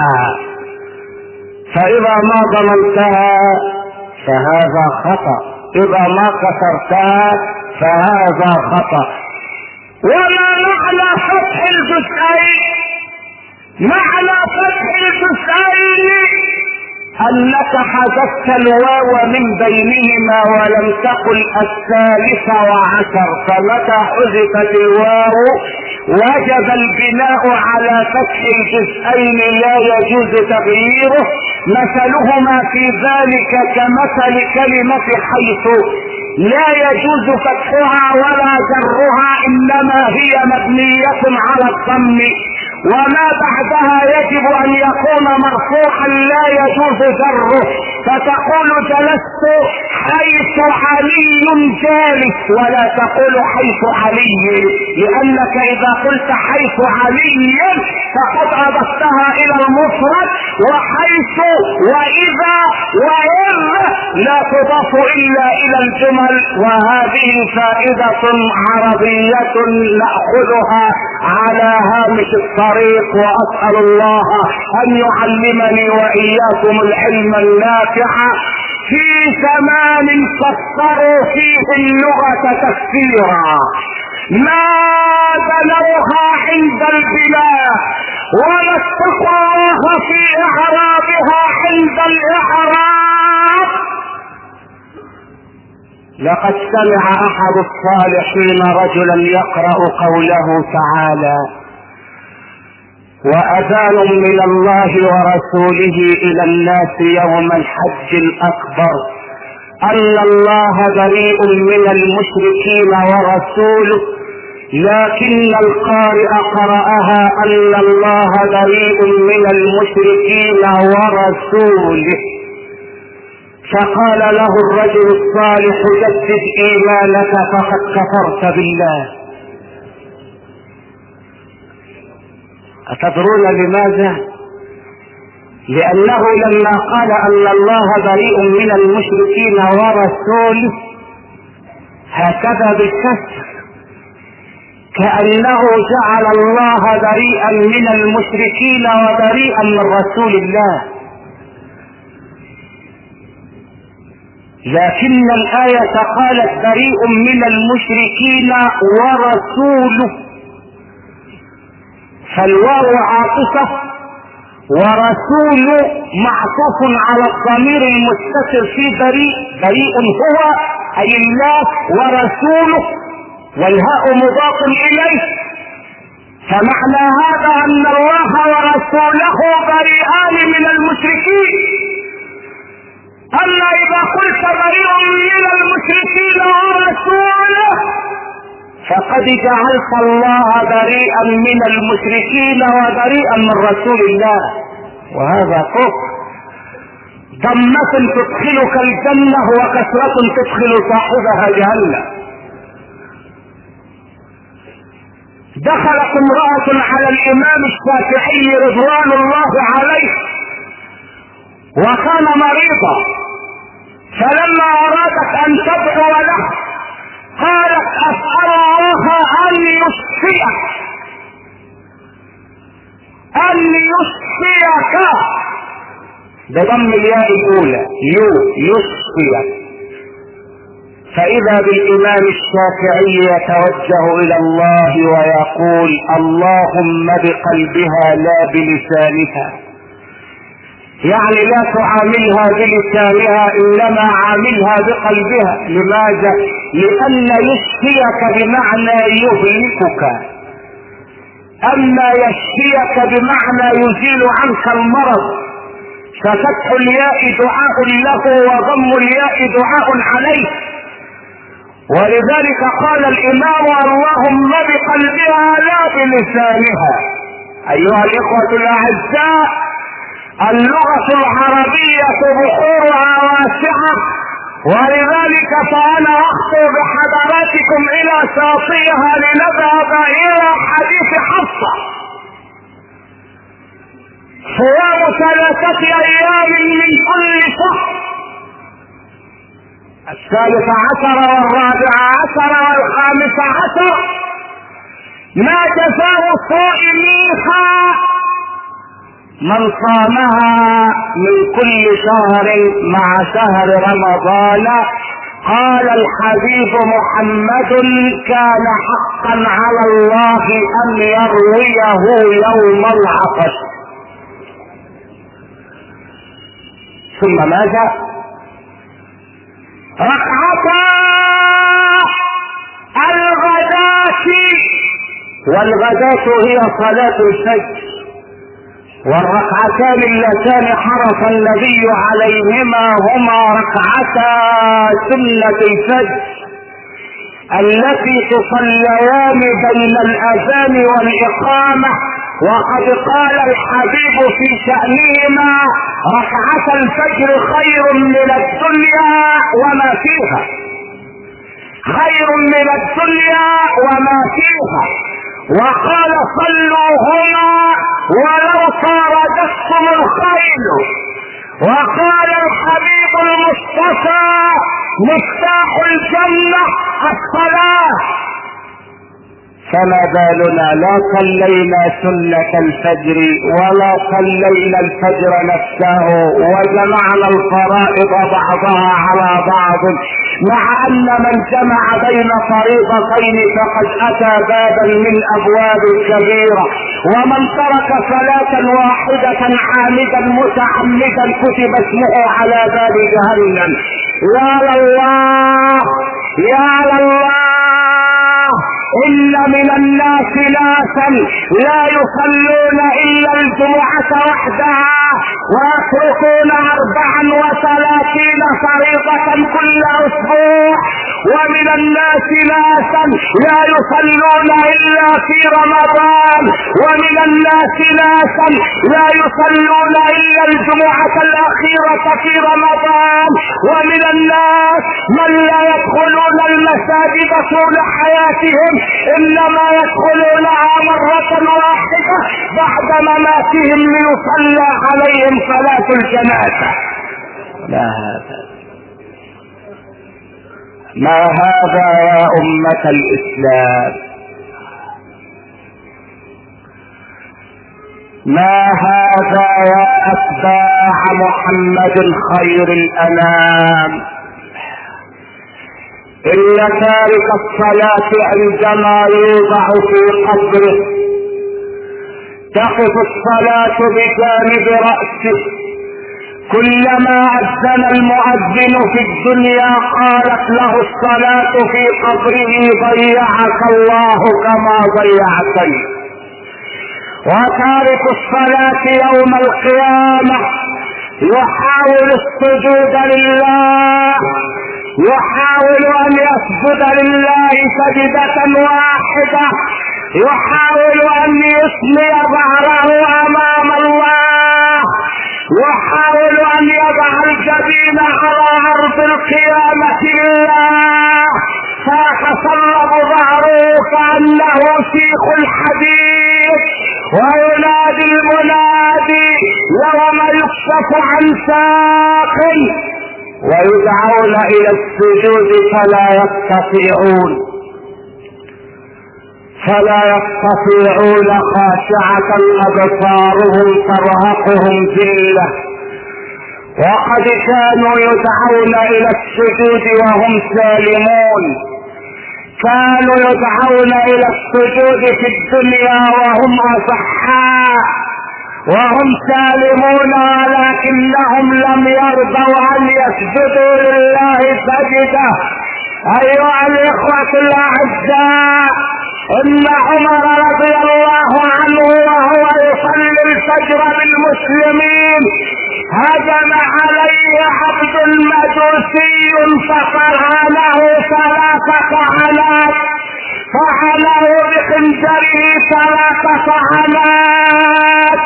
فإذا ما ضمنتها فهذا خطأ، إذا ما كسرتها فهذا خطأ. وما معنى فتح الجزئين؟ معنى فتح الجزئين انك حذفت الواو من بينهما ولم تقل الثالث وعشر، فمتى حذفت الواو وجب البناء على فتح الجزئين لا يجوز تغييره. مثلهما في ذلك كمثل كلمة حيث، لا يجوز فتحها ولا جرها، انما هي مبنية على الضم، وما بعدها يجب ان يكون مرفوعا لا يجوز جره. فتقول جلست حيث علي جالس، ولا تقول حيث علي، لانك اذا قلت حيث علي فقد اضفتها الى المفرد، وحيث واذا واذ لا تضاف الا الى الجمل. وهذه فائدة عربية نأخذها على هامش الطريق، واسأل الله ان يعلمني واياكم العلم النافع في زمان فسروا فيه اللغة تفسيرا ما بلوها عند البلاد، وما اتقوا الله في اعرابها عند الاعراب. لقد سمع احد الصالحين رجلا يقرأ قوله تعالى: وأذان من الله ورسوله إلى الناس يوم الحج الأكبر أن الله بريء من المشركين ورسوله، لكن القارئ قرأها أن الله بريء من المشركين ورسوله. فقال له الرجل الصالح: جدد إيمانك فقد كفرت بالله. أتدرون لماذا؟ لأنه لما قال أن الله بريء من المشركين ورسوله هكذا بالكسر، كأنه جعل الله بريئا من المشركين وبريئا من رسول الله. لكن الآية قالت بريء من المشركين ورسوله، فالواو عاطفة ورسول معطوف على الضمير المستتر في بريء. بريء هو أي الله ورسوله، والهاء مضاف إليه. فمعنى هذا أن الله ورسوله بريئان من المشركين. أما إذا قلت بريء من المشركين ورسوله فقد جعلت الله بريئا من المشركين وبريئا من رسول الله، وهذا كفر. ضمة تدخلك الجنة وكسرة تدخل صاحبها جهنم. دخلت امرأة على الإمام الشافعي رضوان الله عليه وكان مريضا، فلما أرادت أن تدعو له قالت: أسأل الله أن يشفيك، أن يشفيك، بضم الياء الأولى، يشفيك. فإذا بالإمام الشافعي يتوجه إلى الله ويقول: اللهم بقلبها لا بلسانها، يعني لا تعاملها بلسانها انما عاملها بقلبها. لماذا؟ لأن يشفيك بمعنى يهلكك، اما يشفيك بمعنى يزيل عنك المرض. ففتح الياء دعاء له وضم الياء دعاء عليه، ولذلك قال الامام: اللهم بقلبها لا بلسانها. ايها الاخوة الاعزاء، اللغة العربية بحورها واسعة، ولذلك فأنا أخطو بحضراتكم إلى شاطئها لنذهب إلى حديث حفصة. صيام 3 أيام من كل شهر، 13 و14 و15، ما جزاء صائميها من صامها من كل شهر مع شهر رمضان. قال الحبيب محمد: كان حقا على الله ان يرويه يوم العطش. ثم ماذا؟ ركعتا الغداة، والغداة هي صلاة الفجر، والركعتان اللتان حرص النبي عليهما هما ركعتا سنة الفجر التي تصليان بين الأذان والإقامة. وقد قال الحبيب في شأنهما: ركعة الفجر خير من الدنيا وما فيها، خير من الدنيا وما فيها. وقال: صلوا هنا ولو طاردتكم الخيل. وقال الحبيب المصطفى: مفتاح الجنة الصلاة. فما بالنا لا صلينا سنة الفجر ولا صلينا الفجر نفسه وجمعنا الفرائض بعضها على بعض، مع ان من جمع بين فريضتين فقد اتى بابا من ابواب الكبيرة، ومن ترك صلاة واحدة عامدا متعمدا كتب اسمه على باب جهنم. يا لله يا لله، إن من الناس ناسا لا يصلون إلا الجمعة وحدها ويتركون 34 فريضة كل أسبوع، ومن الناس ناسا لا يصلون إلا في رمضان، ومن الناس ناسا لا يصلون إلا الجمعة الأخيرة في رمضان، ومن الناس من لا يدخلون المساجد طول حياتهم، إنما يدخلونها مرة واحدة بعد مماتهم ليصلى عليهم صلاة الجنازة. ما هذا يا أمة الإسلام؟ ما هذا يا أتباع محمد خير الأنام؟ إن تارك الصلاة عندما يوضع في قبره تقف الصلاة بجانب رأسه، كلما أذن المؤذن في الدنيا قالت له الصلاة في قبره: ضيعك الله كما ضيعتني. وتارك الصلاة يوم القيامة يحاول السجود لله، يحاول ان يسجد لله سجدة واحدة، يحاول ان يثني ظهره امام الله، يحاول ان يضع الجبين على ارض القيامة لله، فيتصلب ظهره كأنه سيخ الحديد، وينادي المنادي: يوم يكشف عن ساق، ويدعون الى السجود فلا يستطيعون خاشعة ابصارهم ترهقهم ذلة وقد كانوا يدعون الى السجود وهم سالمون، كانوا يدعون الى السجود في الدنيا وهم اصحاء وهم سالمون، ولكنهم لم يرضوا ان يسجدوا لله سجده. ايها الاخوة الاعزاء، ان عمر رضي الله عنه وهو يصلي الفجر بالمسلمين هجم عليه عبد مجوسي فطعنه 3 طعنات، طعنه بخنجره 3 طعنات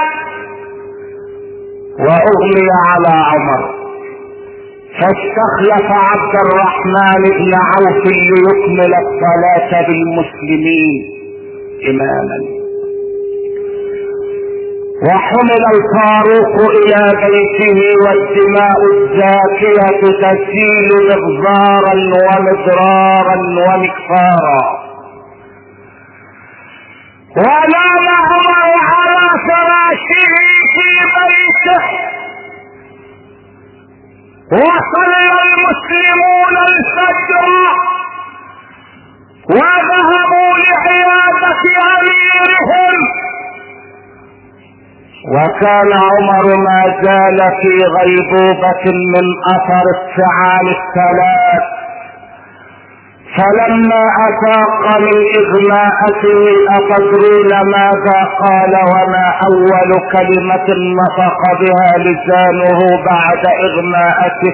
واغمي على عمر، فاستخلف عبد الرحمن بن عوف ليكمل الصلاة بالمسلمين اماما. وحمل الفاروق الى بيته والدماء الزاكية تسيل مغزارا ومضرارا ومكفارا، ونام عمر على فراشه في بيته، وصلى المسلمون الفجر وذهبوا لعيادة اميرهم، وكان عمر ما زال في غيبوبة من اثر السعال 3. فلما افاق من اغماءته اتدرون ماذا قال وما اول كلمة نطق بها لسانه بعد اغماءته؟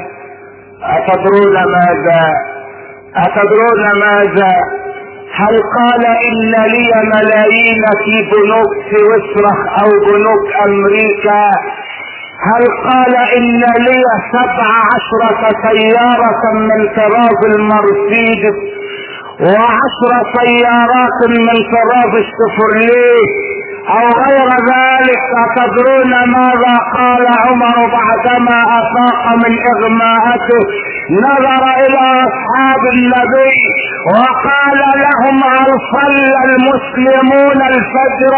اتدرون ماذا؟ هل قال ان لي ملايين في بنوك سويسرا او بنوك امريكا؟ هل قال ان لي 17 سيارة من طراز المرسيدس و10 سيارات من طراز الشيفروليه او غير ذلك؟ أتدرون ماذا قال عمر بعدما افاق من اغماءته؟ نظر الى اصحاب النبي وقال لهم هل صلى المسلمون الفجر؟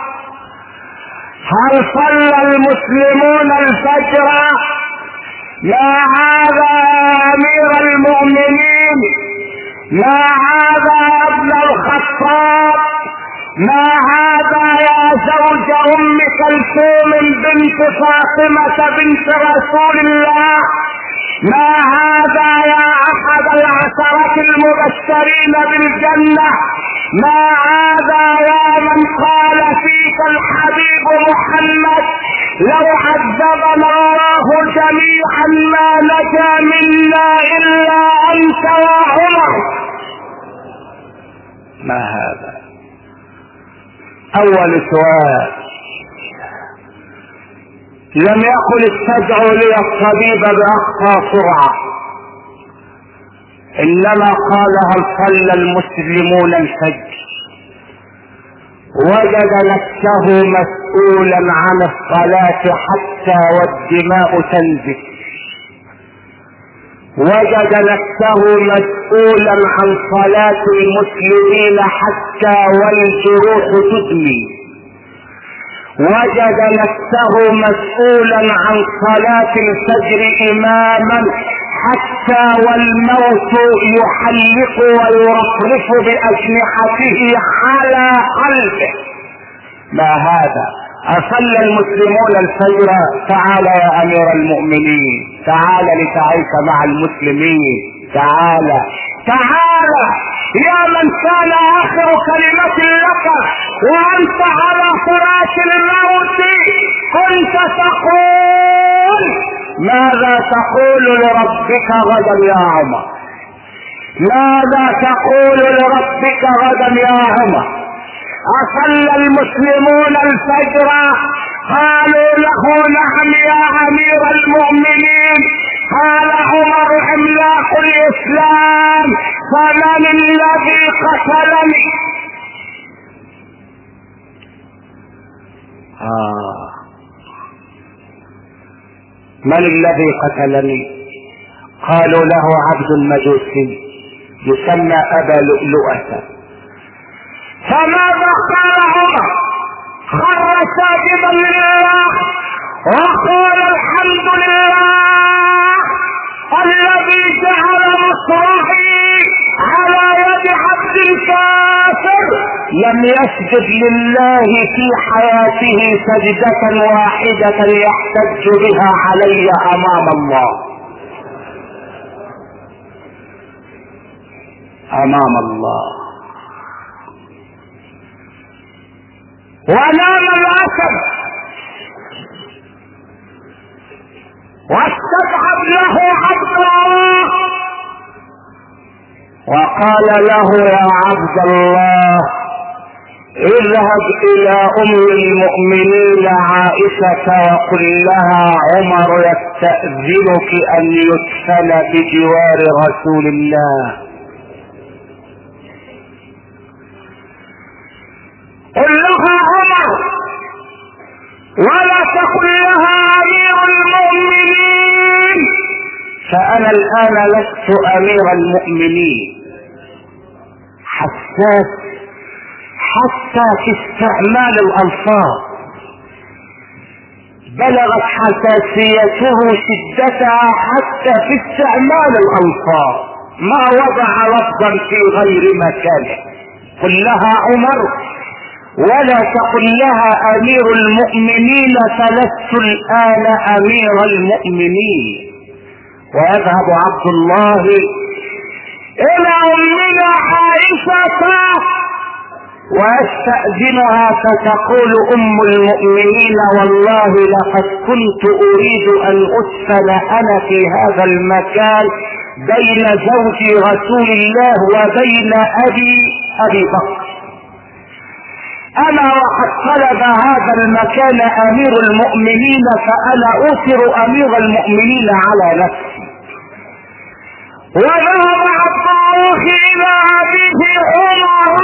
هل صلى المسلمون الفجر؟ ما هذا يا امير المؤمنين؟ ما هذا يا ابن الخطاب؟ ما هذا يا زوج ام كلثوم بنت فاطمة بنت رسول الله؟ ما هذا يا احد 10 المبشرين بالجنة؟ ما هذا يا من قال فيك الحبيب محمد لو عذبنا الله جميعا ما نجا منا الا انت يا عمر؟ ما هذا؟ اول سؤال، لم يقل استدعوا لي الطبيب باقصى سرعة، انما قال هل صلى المسلمون الفجر؟ وجد نفسه مسؤولا عن الصلاة حتى والدماء تنزف، وجد نفسه مسؤولا عن صلاة المسلمين حتى والجروح تدمي، وجد نفسه مسؤولا عن صلاة الفجر اماما حتى والموت يحلق ويرفرف باجنحته على قلبه. ما هذا؟ اصلى المسلمون الفجر؟ تعال يا امير المؤمنين، تعال لتعيش مع المسلمين، تعال يا من كان اخر كلمة لك وانت على فراش الموت كنت تقول ماذا تقول لربك غدا يا عمر؟ ماذا تقول لربك غدا يا عمر؟ اصلى المسلمون الفجر؟ قالوا له نعم يا امير المؤمنين. قال عمر عملاق الاسلام فمن الذي قتلني؟ من الذي قتلني؟ قالوا له عبد مجوسي يسمى ابا لؤلؤة. فماذا قال عمر؟ خر ساجدا لله وقال الحمد لله الذي جعل مصرعي على يد عبد كافر لم يسجد لله في حياته سجدة واحدة يحتج بها علي امام الله. امام الله. ونام الاسد واستبعد له عبد الله وقال له يا عبد الله اذهب الى ام المؤمنين عائشة وقل لها عمر يستأذنك ان يدفن بجوار رسول الله. قل لها عمر ولا تقل لها امير المؤمنين فانا الان لست امير المؤمنين. حساس حتى في استعمال الالفاظ، بلغت حساسيته شدتها حتى في استعمال الالفاظ، ما وضع لفظا في غير مكانه. قل لها عمر ولا تقل لها امير المؤمنين فلست الان امير المؤمنين. ويذهب عبد الله الى امنا عائشة ويستأذنها فتقول ام المؤمنين والله لقد كنت اريد ان ادفن انا في هذا المكان بين زوجي رسول الله وبين ابي بكر. انا وقد طلب هذا المكان امير المؤمنين فانا اثر امير المؤمنين على نفسي. وذهب عبد الله الى ابيه عمر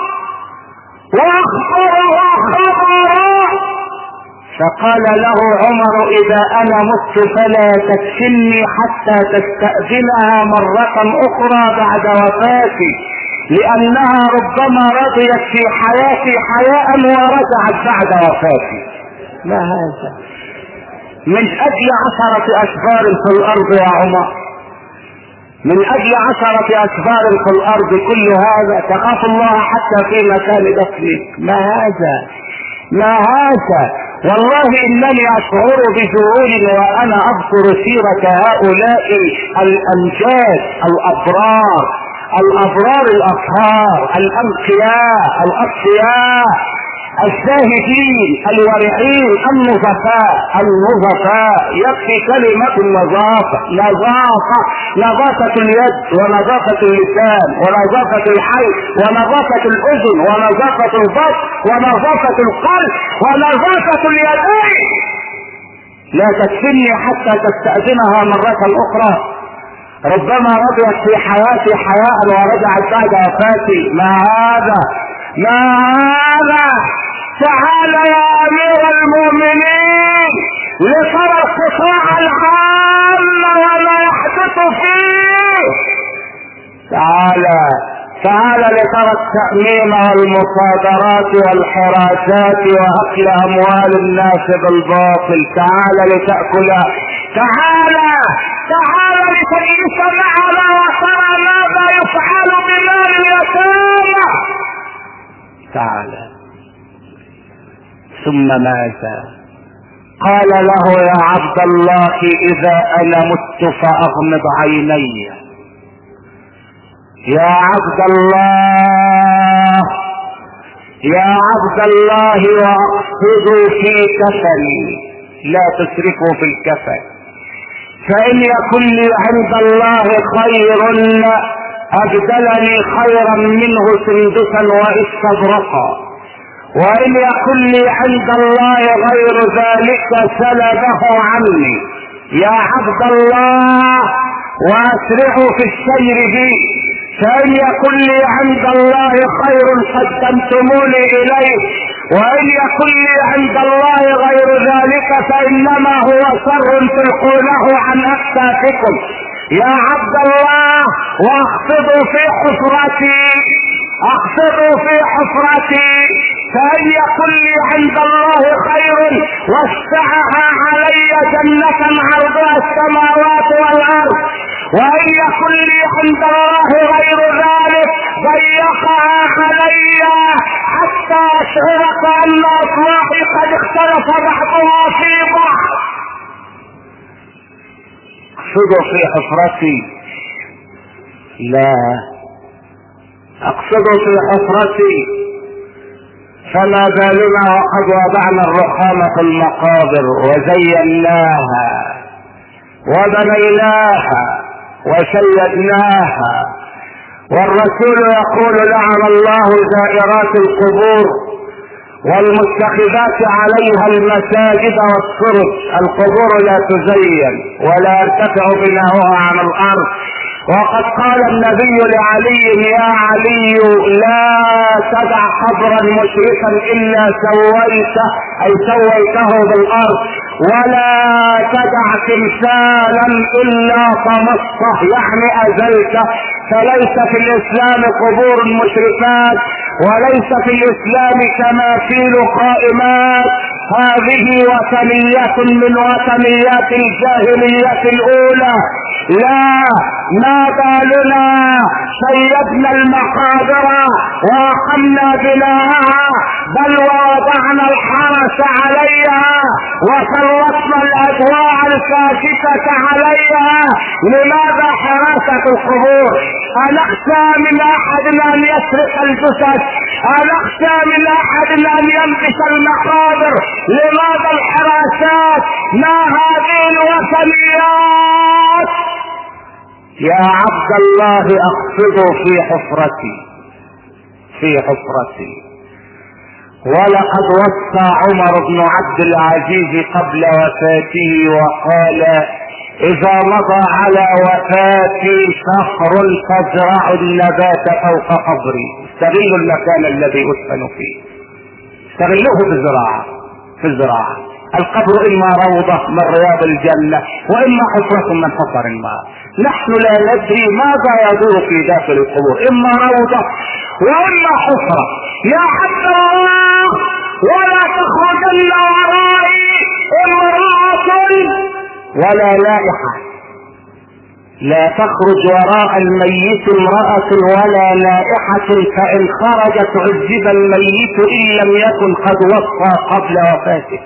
واخبره خبرا فقال له عمر اذا انا مت فلا تدفني حتى تستأذنها مرة اخرى بعد وفاتي لانها ربما رضيت في حياتي حياء ورجعت بعد وفاتي. ما هذا؟ من اجل 10 اشهر في الارض يا عمر، من اجل 10 اشهر في الارض كل هذا تخاف الله حتى في مكان دفنك. ما هذا؟ ما هذا؟ والله انني اشعر بشعور وانا اذكر سيرة هؤلاء الامجاد الابرار الاطهار الانقياء الاصفياء الزاهدين الورعين النظفاء. يكفي كلمة نظافة اليد ونظافة اللسان ونظافة الحلق ونظافة الاذن ونظافة البطن ونظافة القلب ونظافة اليدين. لا تدفني حتى تستأذنها مرة اخرى، ربما رضيت في حياتي حياء ورجعت بعد وفاتي. ما هذا؟ ما هذا؟ تعال يا امير المؤمنين لترى القطاع العام وما يحدث فيه. تعال لترى التأمين والمصادرات والحراسات واكل اموال الناس بالباطل. تعال لتأكل، تعال لتجلس معنا وترى ماذا يفعل بمال اليتامى. تعال. ثم ماذا؟ قال له يا عبد الله اذا انا مت فاغمض عيني. يا عبد الله واقصدوا في كفني، لا تسرفوا في الكفن، فان يكن لي عند الله خير ابدلني خيرا منه سندسا واستبرقا، وان يكن لي عند الله غير ذلك سلبه عني. يا عبد الله واسرعوا في السير بي، فان يكن لي عند الله خير قدمتموني اليه، وان يكن لي عند الله غير ذلك فانما هو شر تلقونه عن اكتافكم. يا عبد الله واخفضوا في حفرتي فإن يكن لي عند الله خير وسعها علي جنة عرضها السماوات والأرض، وإن يكن لي عند الله غير ذلك ضيقها علي حتى أشعرك أن أصلاحي قد اختلف بعضها في بعض. أقصد في حفرتي، لا أقصد في حفرتي، فما بالنا وقد وضعنا الرخام في المقابر وزيناها وبنيناها وشيدناها، والرسول يقول لعن الله زائرات القبور والمتخذات عليها المساجد والسرج. القبور لا تزين ولا يرتفع بناؤها عن الارض، وقد قال النبي لعلي: يا علي لا تدع قبرا مشركا الا سويته بالارض، ولا تدع تمثالا الا طمسته، يعني ازلته. فليس في الاسلام قبور مشركات، وليس في الاسلام تماثيل قائمات، هذه وثنية من وثنيات الجاهلية الاولى. لا، ما بالنا شيدنا المقابر واقمنا بناءها، بل ووضعنا الحرس عليها وسلطنا الاضواء الكاشفة عليها. لماذا حراسة القبور؟ أنخشى من احد ان يسرق الجثث؟ أنخشى من احد ان ينبش المقابر؟ لماذا الحراسات؟ ما هذه الوثنيات؟ يا عبد الله اقصد في حفرتي، في حفرتي. ولقد وصى عمر بن عبد العزيز قبل وفاته وقال: اذا مضى على وفاتي شهر فازرعوا النبات فوق قبري. استغلوا المكان الذي اسكن فيه، استغلوه في الزراعة. القبر اما روضة من رياض الجنة واما حفرة من حفر النار. نحن لا ندري ماذا يدور في داخل القبور، اما روضة واما حفرة. يا عبد الله ولا تخرجن ورائي امرأة ولا لائحة، لا تخرج وراء الميت امرأة ولا لائحة، فإن خرجت عذب الميت إن لم يكن قد وصى قبل وفاته.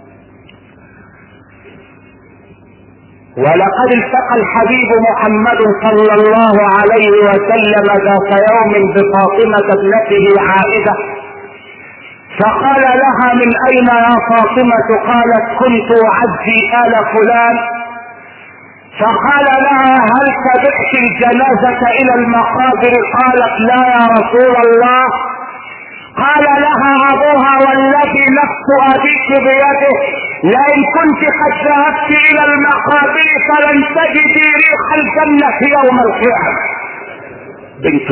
ولقد التقى الحبيب محمد صلى الله عليه وسلم ذات يوم بفاطمة ابنته عائدة، فقال لها: من اين يا فاطمة؟ قالت: كنت اعزي آل فلان. فقال لها: هل تبعت الجنازة الى المقابر؟ قالت: لا يا رسول الله. قال لها ابوها: والذي نفس ابيك بيده لئن كنت قد ذهبت الى المقابر فلن تجدي ريح الجنة يوم القيامة. بنت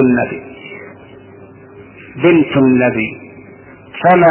النبي. فما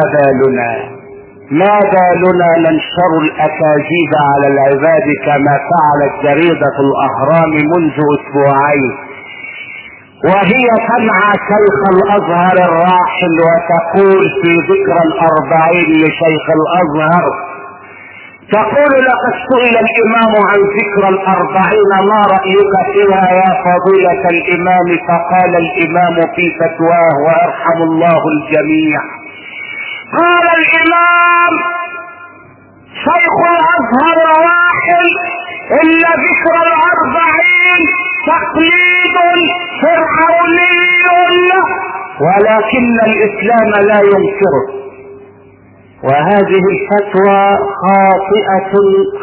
بالنا ننشر الاكاذيب على العباد كما فعلت جريدة الاهرام منذ اسبوعين، وهي تنعى شيخ الازهر الراحل وتقول في ذكرى 40 لشيخ الازهر، تقول: لقد سئل الامام عن ذكرى 40 ما رأيك فيها يا فضيلة الامام؟ فقال الامام في فتواه ويرحم الله الجميع، قال الامام شيخ الازهر الراحل: ان ذكرى 40 تقليد فرعوني ولكن الاسلام لا ينكره. وهذه الفتوى خاطئة.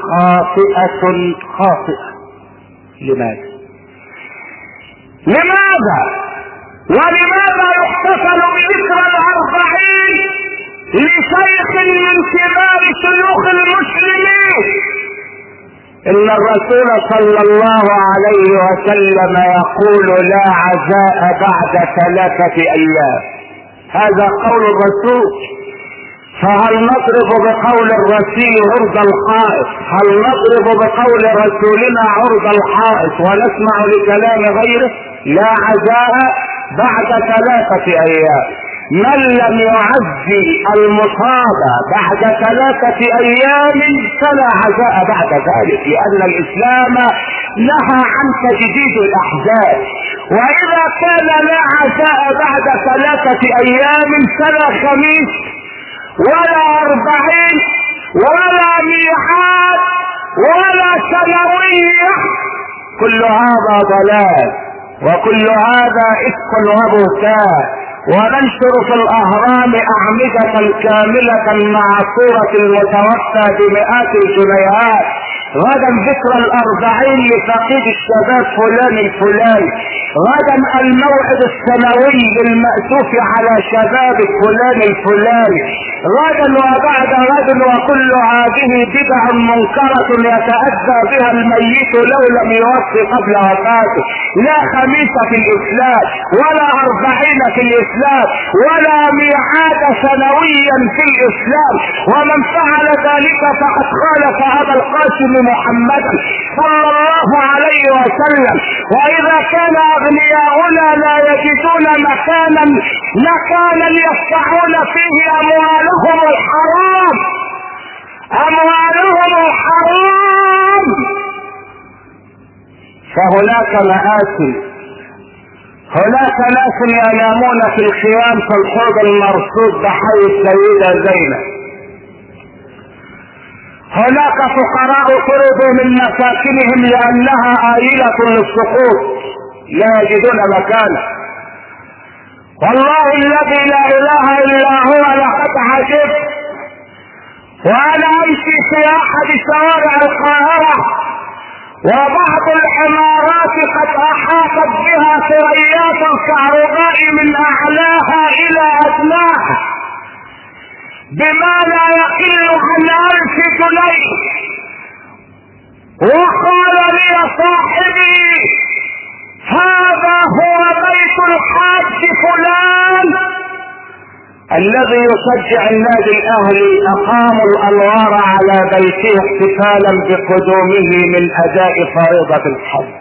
لماذا ولماذا يحتفل بذكرى 40 لشيخ من كبار شيوخ المسلمين؟ ان الرسول صلى الله عليه وسلم يقول: لا عزاء بعد 3 ايام. هذا قول الرسول، فهل نضرب بقول الرسول عرض الحائط؟ هل نضرب بقول رسولنا عرض الحائط ونسمع لكلام غيره؟ لا عزاء بعد 3 ايام. من لم يعزي المصاب بعد 3 ايام فلا عزاء بعد ذلك، لان الاسلام نهى عن تجديد الاحزاب. واذا كان لا عزاء بعد 3 ايام فلا خميس ولا 40 ولا ميعاد ولا سنوية. كل هذا ضلال وكل هذا إفك وبهتان. وننشر في الاهرام اعمدة كاملة مع صورة المتوفى ب100 الجنيهات غدا ذكرى 40 لفقيد الشباب فلان الفلاني، غدا الموعد السنوي للمأسوف على شباب فلان الفلاني، غدا وبعد غد. وكل هذه بدع منكرة يتأذى بها الميت لو لم يوفي قبل وفاته. لا خميس في الاسلام ولا 40 في الاسلام ولا ميعاد سنويا في الاسلام. ومن فعل ذلك فقد خالف ابا القاسم محمدا صلى الله عليه وسلم. واذا كان اغنياؤنا لا يجدون مكانا يدفعون فيه اموالهم الحرام فهناك مآسي. هناك ناس ينامون في الخيام في الحوض المرصود بحي السيدة زينب. هناك فقراء طردوا من مساكنهم لانها آيلة للسقوط لا يجدون مكانا. والله الذي لا اله الا هو لقد عجبت وانا امشي في احد شوارع القاهرة وبعض العمارات قد احاطت بها ثريات الكهرباء من اعلاها الى ادناها بما لا يقل عن 1000 جنيه. وقال لي صاحبي هذا هو بيت الحاج فلان الذي يشجع النادي الاهلي، اقاموا الانوار على بيته احتفالا بقدومه من اداء فريضة الحج.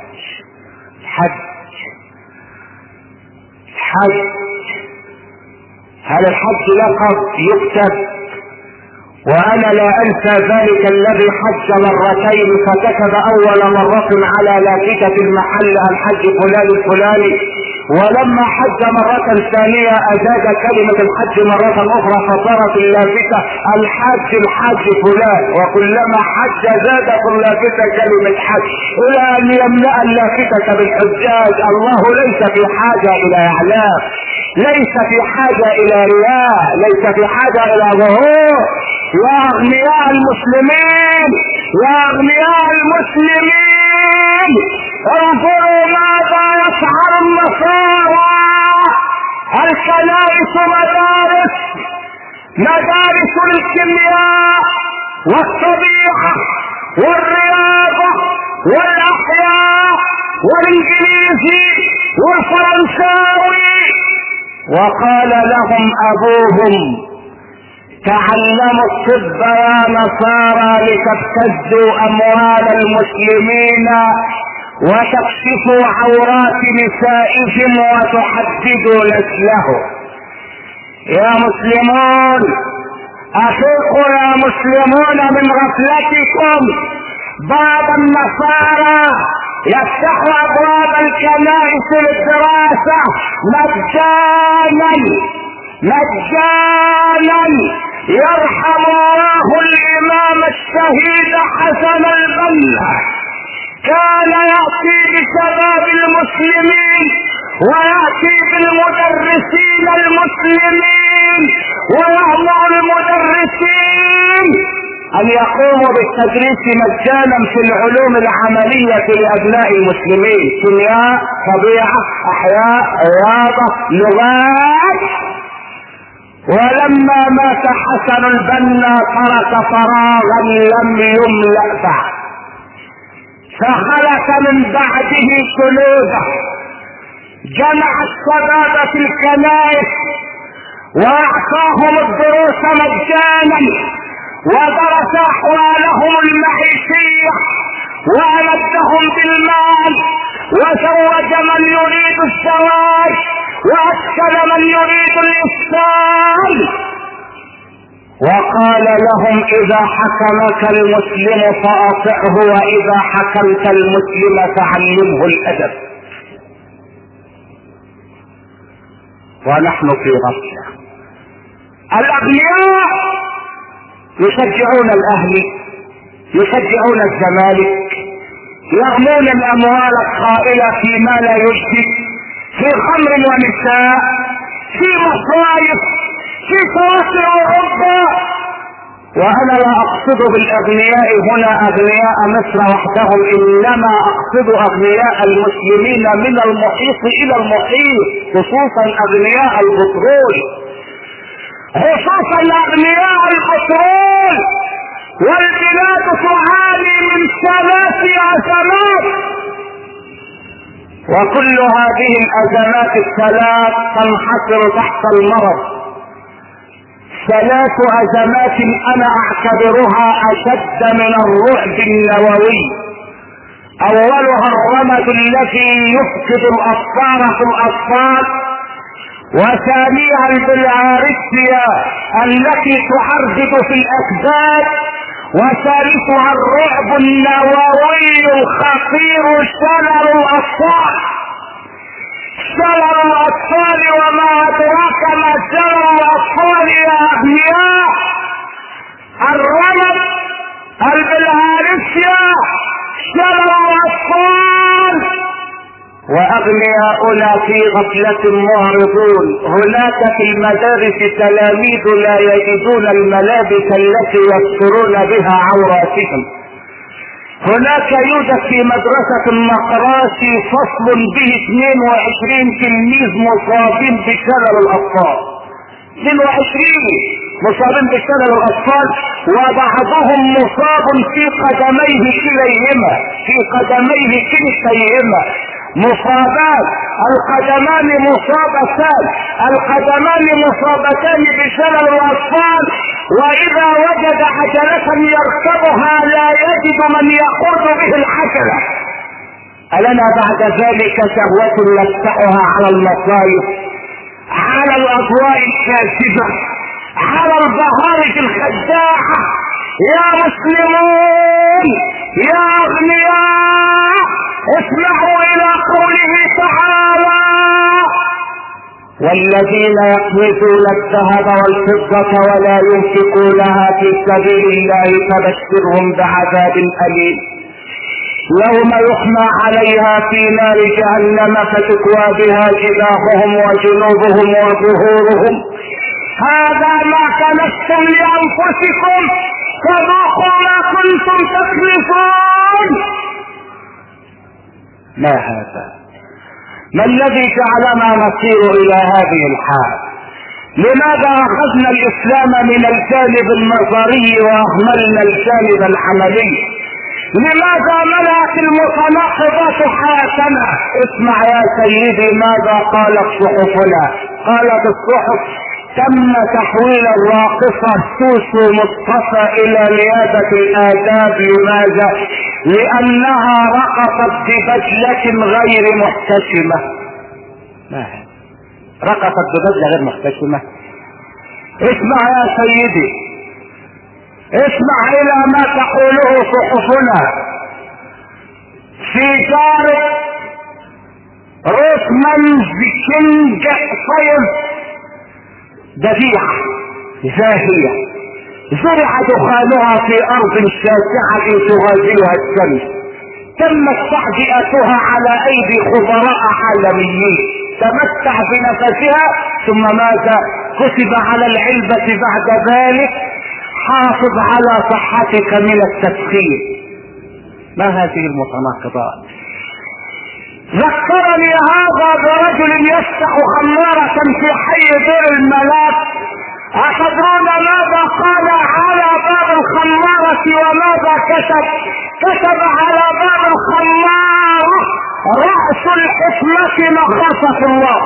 حج هل الحج لقب يكتب؟ وانا لا انسى ذلك الذي حج 2 مرتين فكتب اول مرة على لافتة المحل الحج فلان الفلاني، ولما حج مرة ثانية ازاد كلمة الحج مرة اخرى فصارت اللافتة الحاج فلان، وكلما حج زادت اللافتة كلمة حج الى ان يملأ اللافتة بالحجاج. الله ليس في حاجة الى اعلام، ليس في حاجة الى رياء، ليس في حاجة الى ظهور. يا اغنياء المسلمين انظروا ماذا يفعل النصارى. الكنائس مدارس للكيمياء والطبيعة والرياضة والاحياء والانجليزي والفرنساوي. وقال لهم ابوهم تعلموا الطب يا نصارى لتبتزوا اموال المسلمين وتكشفوا عورات نسائهم وتحددوا نسلهم. يا مسلمون افيقوا يا مسلمون من غفلتكم. بعض النصارى يفتح ابواب الكنائس للدراسة مجانا. يرحم الله الامام الشهيد حسن البنا، كان يأتي بشباب المسلمين ويأتي بالمدرسين المسلمين ويأمر المدرسين ان يقوموا بالتدريس مجانا في العلوم العملية لابناء المسلمين، كيمياء، طبيعة، احياء، رياضة، لغات. ولما مات حسن البنا ترك فراغا لم يملأ بعد، فخلق من بعده شلوذة جمع الشباب في الكنائس واعطاهم الدروس مجانا ودرس احوالهم المعيشية وامدهم بالمال وزوج من يريد الزواج واسكن أرسل من يريد الإفساد وقال لهم إذا حكمك المسلم فأطعه وإذا حكمت المسلم فعلمه الأدب. ونحن في غفلة. الأغنياء يشجعون الأهلي، يشجعون الزمالك، يرمون الأموال الطائلة فيما لا يجدي، في خمر ونساء، في مصايف، في سواحل أوروبا. وأنا لا أقصد بالأغنياء هنا أغنياء مصر وحدهم، إنما أقصد أغنياء المسلمين من المحيط إلى المحيط، خصوصا أغنياء البترول، خصوصا أغنياء البترول. والبلاد تعاني من 3 أزمات، وكل هذه الأزمات الثلاث تنحصر تحت المرض. 3 أزمات أنا أعتبرها أشد من الرعب النووي. أولها الرمد الذي يفقد الأبصار في الأطفال، وثانيها البلهارسيا التي تعرض في الأكباد، وثالثها الرعب النووي الخطير شلل الأطفال. شلل الأطفال، وما أدراك ما شلل الأطفال يا أغنياء؟ الرمد، البلهارسيا، شلل الأطفال. وأغنياؤنا في غفلة معرضون. هناك في المدارس تلاميذ لا يجدون الملابس التي يسترون بها عوراتهم. هناك يوجد في مدرسة المقراشي فصل به 22 تلميذ مصابين بشلل الأطفال. 22 مصابين بشلل الأطفال، وبعضهم مصاب في قدميه كليهما، في قدميه كلتيهما مصابات. القدمان مصابتان، القدمان مصابتان بشلل الأطفال. وإذا وجد عجلة يركبها لا يجد من يقود به العجلة. ألنا بعد ذلك شهوة نفتحها على المصايف، على الأضواء الكاذبة، على البهارج الخداعة؟ يا مسلمون، يا أغنياء، اسمعوا إلى قوله تعالى: والذين يكنزون الذهب والفضة ولا ينفقونها في سبيل الله فبشرهم بعذاب أليم يوم يحمى عليها في نار جهنم فتكوى بها جباههم وجنوبهم وظهورهم هذا ما كنزتم لأنفسكم فذوقوا ما كنتم تكنزون. ما هذا؟ ما الذي جعلنا نصير الى هذه الحال؟ لماذا اخذنا الاسلام من الجانب النظري واهملنا الجانب العملي؟ لماذا ملأت المتناقضات حياتنا؟ اسمع يا سيدي ماذا قالت صحفنا. قالت الصحف: تم تحويل الراقصة سوسو مصطفى الى نيابة الاداب. لماذا؟ لانها رقصت ببدلة غير محتشمة. ما هذا؟ رقصت ببدلة غير محتشمة؟ اسمع يا سيدي، اسمع الى ما تقوله صحفنا. في دار روسمانز كينج صيف بديعة زاهية زرع دخانها في ارض شاسعة تغادرها الشمس. تمت تعبئتها على ايدي خبراء عالميين. تمتع بنفسها ثم ماذا؟ كتب على العلبة بعد ذلك: حافظ على صحتك من التدخين. ما هذه المتناقضات؟ ذكرني هذا برجل يفتح خمارة في حي دير الملاك. أتدرون ماذا قال على باب الخمارة وماذا كتب؟ كتب على باب الخمارة: رأس الحكمة مخافة الله.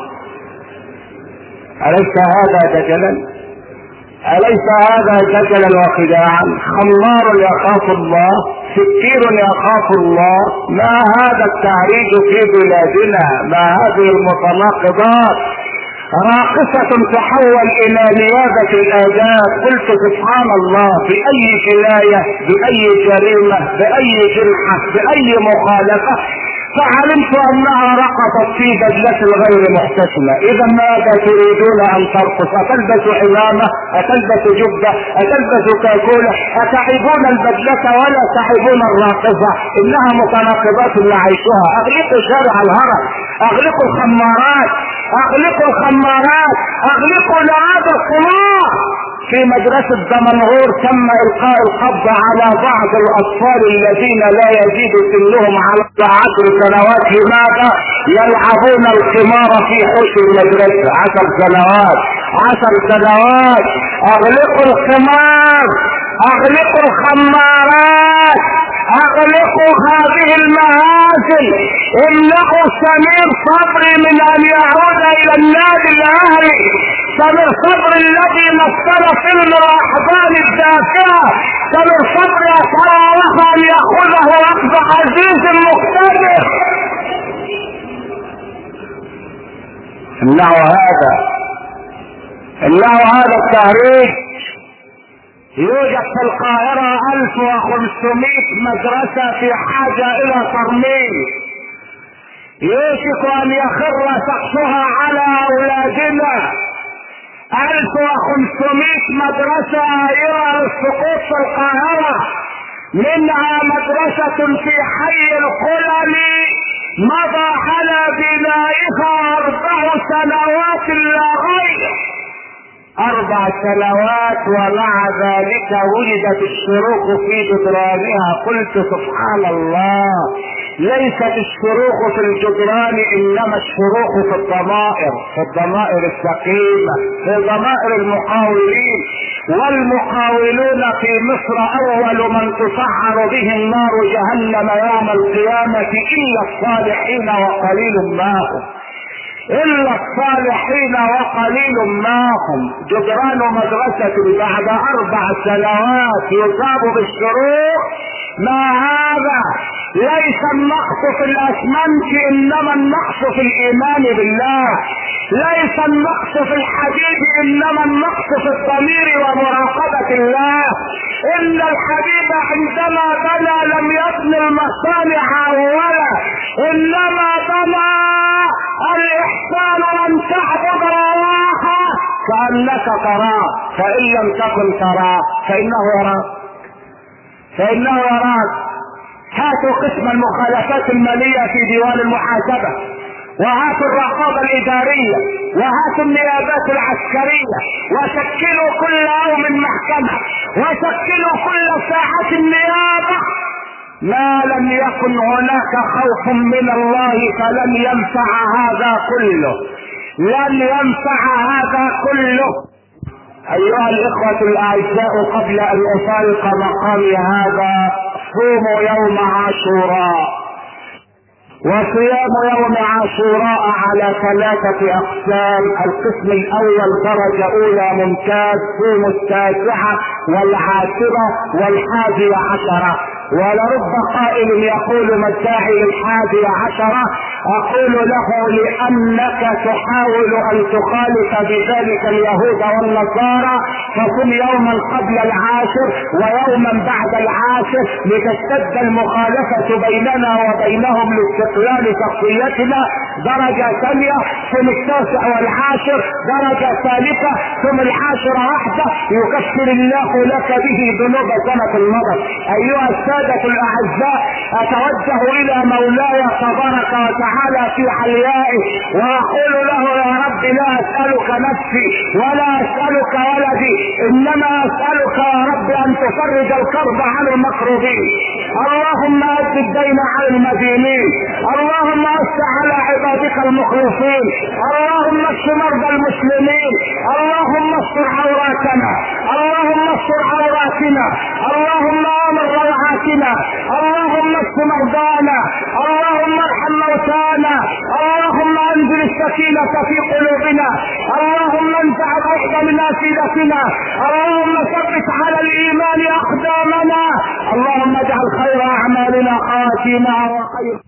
أليس هذا دجلا؟ أليس هذا دجلا وخداعا؟ خمار يخاف الله، سكير يخاف الله. ما هذا التهريج في بلادنا؟ ما هذه المتناقضات؟ راقصة تحول الى نيابة الاداب. قلت سبحان الله، باي جناية، باي جريمة، باي جرحة، باي مخالفة؟ فعلمت انها رقصت في بدلة غير محتشمة. اذا ماذا تريدون ان ترقص؟ اتلبس عمامة؟ اتلبس جبة؟ اتلبس كاكولة؟ اتعبون البدلة ولا تعبون الراقصة؟ انها متناقضات لعيشها. اغلقوا شارع الهرم، اغلقوا الخمارات، اغلقوا الخمارات، اغلقوا لعاب الصلاة. في مدرسة دمنهور تم القاء القبض على بعض الاطفال الذين لا يزيد سنهم على 10 سنوات. لماذا؟ يلعبون القمار في حوش المدرسة. 10 سنوات، 10 سنوات. اغلقوا القمار، اغلقوا الخمارات، اغلقوا هذه المهازل. امنعوا سمير صبري من ان يعود الى النادي الاهلي. سمير صبري الذي مثل فيلم الاحضان الدافئة. سمير صبري اترى له ان ياخذه اخذ عزيز مقتدر. امنعوا هذا، امنعوا هذا التهريج. يوجد في القاهرة 1500 مدرسة في حاجة الى ترميم. يوشك ان يخر سقفها على اولادنا. 1500 مدرسة الى السقوط في القاهرة. منها مدرسة في حي القلم مضى على بنائها 4 سنوات لا غير. 4 سنوات ومع ذلك وجدت الشروخ في جدرانها. قلت سبحان الله، ليست الشروخ في الجدران انما الشروخ في الضمائر، في الضمائر السقيمة، في ضمائر المقاولين. والمقاولون في مصر اول من تسعر بهم نار جهنم يوم القيامة الا الصالحين وقليل ما هم، الا الصالحين وقليل ما هم. جدران مدرسة بعد 4 سنوات يصاب بالشروق. ما هذا؟ ليس النقص في الاسمنت انما النقص في الايمان بالله. ليس النقص في الحديد انما النقص في الضمير ومراقبة الله. ان الحديد عندما بنى لم يبني المصانع اولا، انما بنى الاحسان ان تعبد الله كأنك تراه، فان لم تكن تراه فانه يراك، فانه يراك. هاتوا قسم المخالفات المالية في ديوان المحاسبة، وهاتوا الرقابة الادارية، وهاتوا النيابات العسكرية، وشكلوا كل يوم محكمة، وشكلوا كل ساعة النيابة. ما لم يكن هناك خوف من الله فلن ينفع هذا كله، لن ينفع هذا كله. ايها الاخوة الاعزاء، قبل ان افارق مقامي هذا، صوموا يوم عاشوراء. وصيام يوم عاشوراء على 3 اقسام. القسم الاول درجة اولى ممتاز، صوم 9 و10 و11. ولرب قائل يقول ما الداعي ل11؟ اقول له لانك تحاول ان تخالف بذلك اليهود والنصارى، فصم يوما قبل 10 ويوما بعد 10 لتشتد المخالفة بيننا وبينهم لاستقلال شخصيتنا. درجة ثانية ثم 9 و10، درجة ثالثة ثم 10 وحده يكفر الله لك به ذنوب سنة المضت. ايها السادة الاعزاء، اتوجه الى مولاي تبارك وتعالى في عليائه واقول له يا رب لا اسألك نفسي ولا اسألك ولدي، انما اسألك يا رب ان تفرج الكرب عن المكروبين. اللهم اد الدين على المدينين، اللهم وسع على عبادك المخلصين، اللهم اشف مرضى المسلمين، اللهم استر عوراتنا، اللهم استر عوراتنا، اللهم امن روعاتنا، اللهم اشف مرضانا، اللهم ارحم موتانا، اللهم انزل السكينة في قلوبنا، اللهم انزع الرعب من افئدتنا، اللهم ثبت على الايمان اقدامنا، اللهم اجعل خير اعمالنا خواتيمها وخير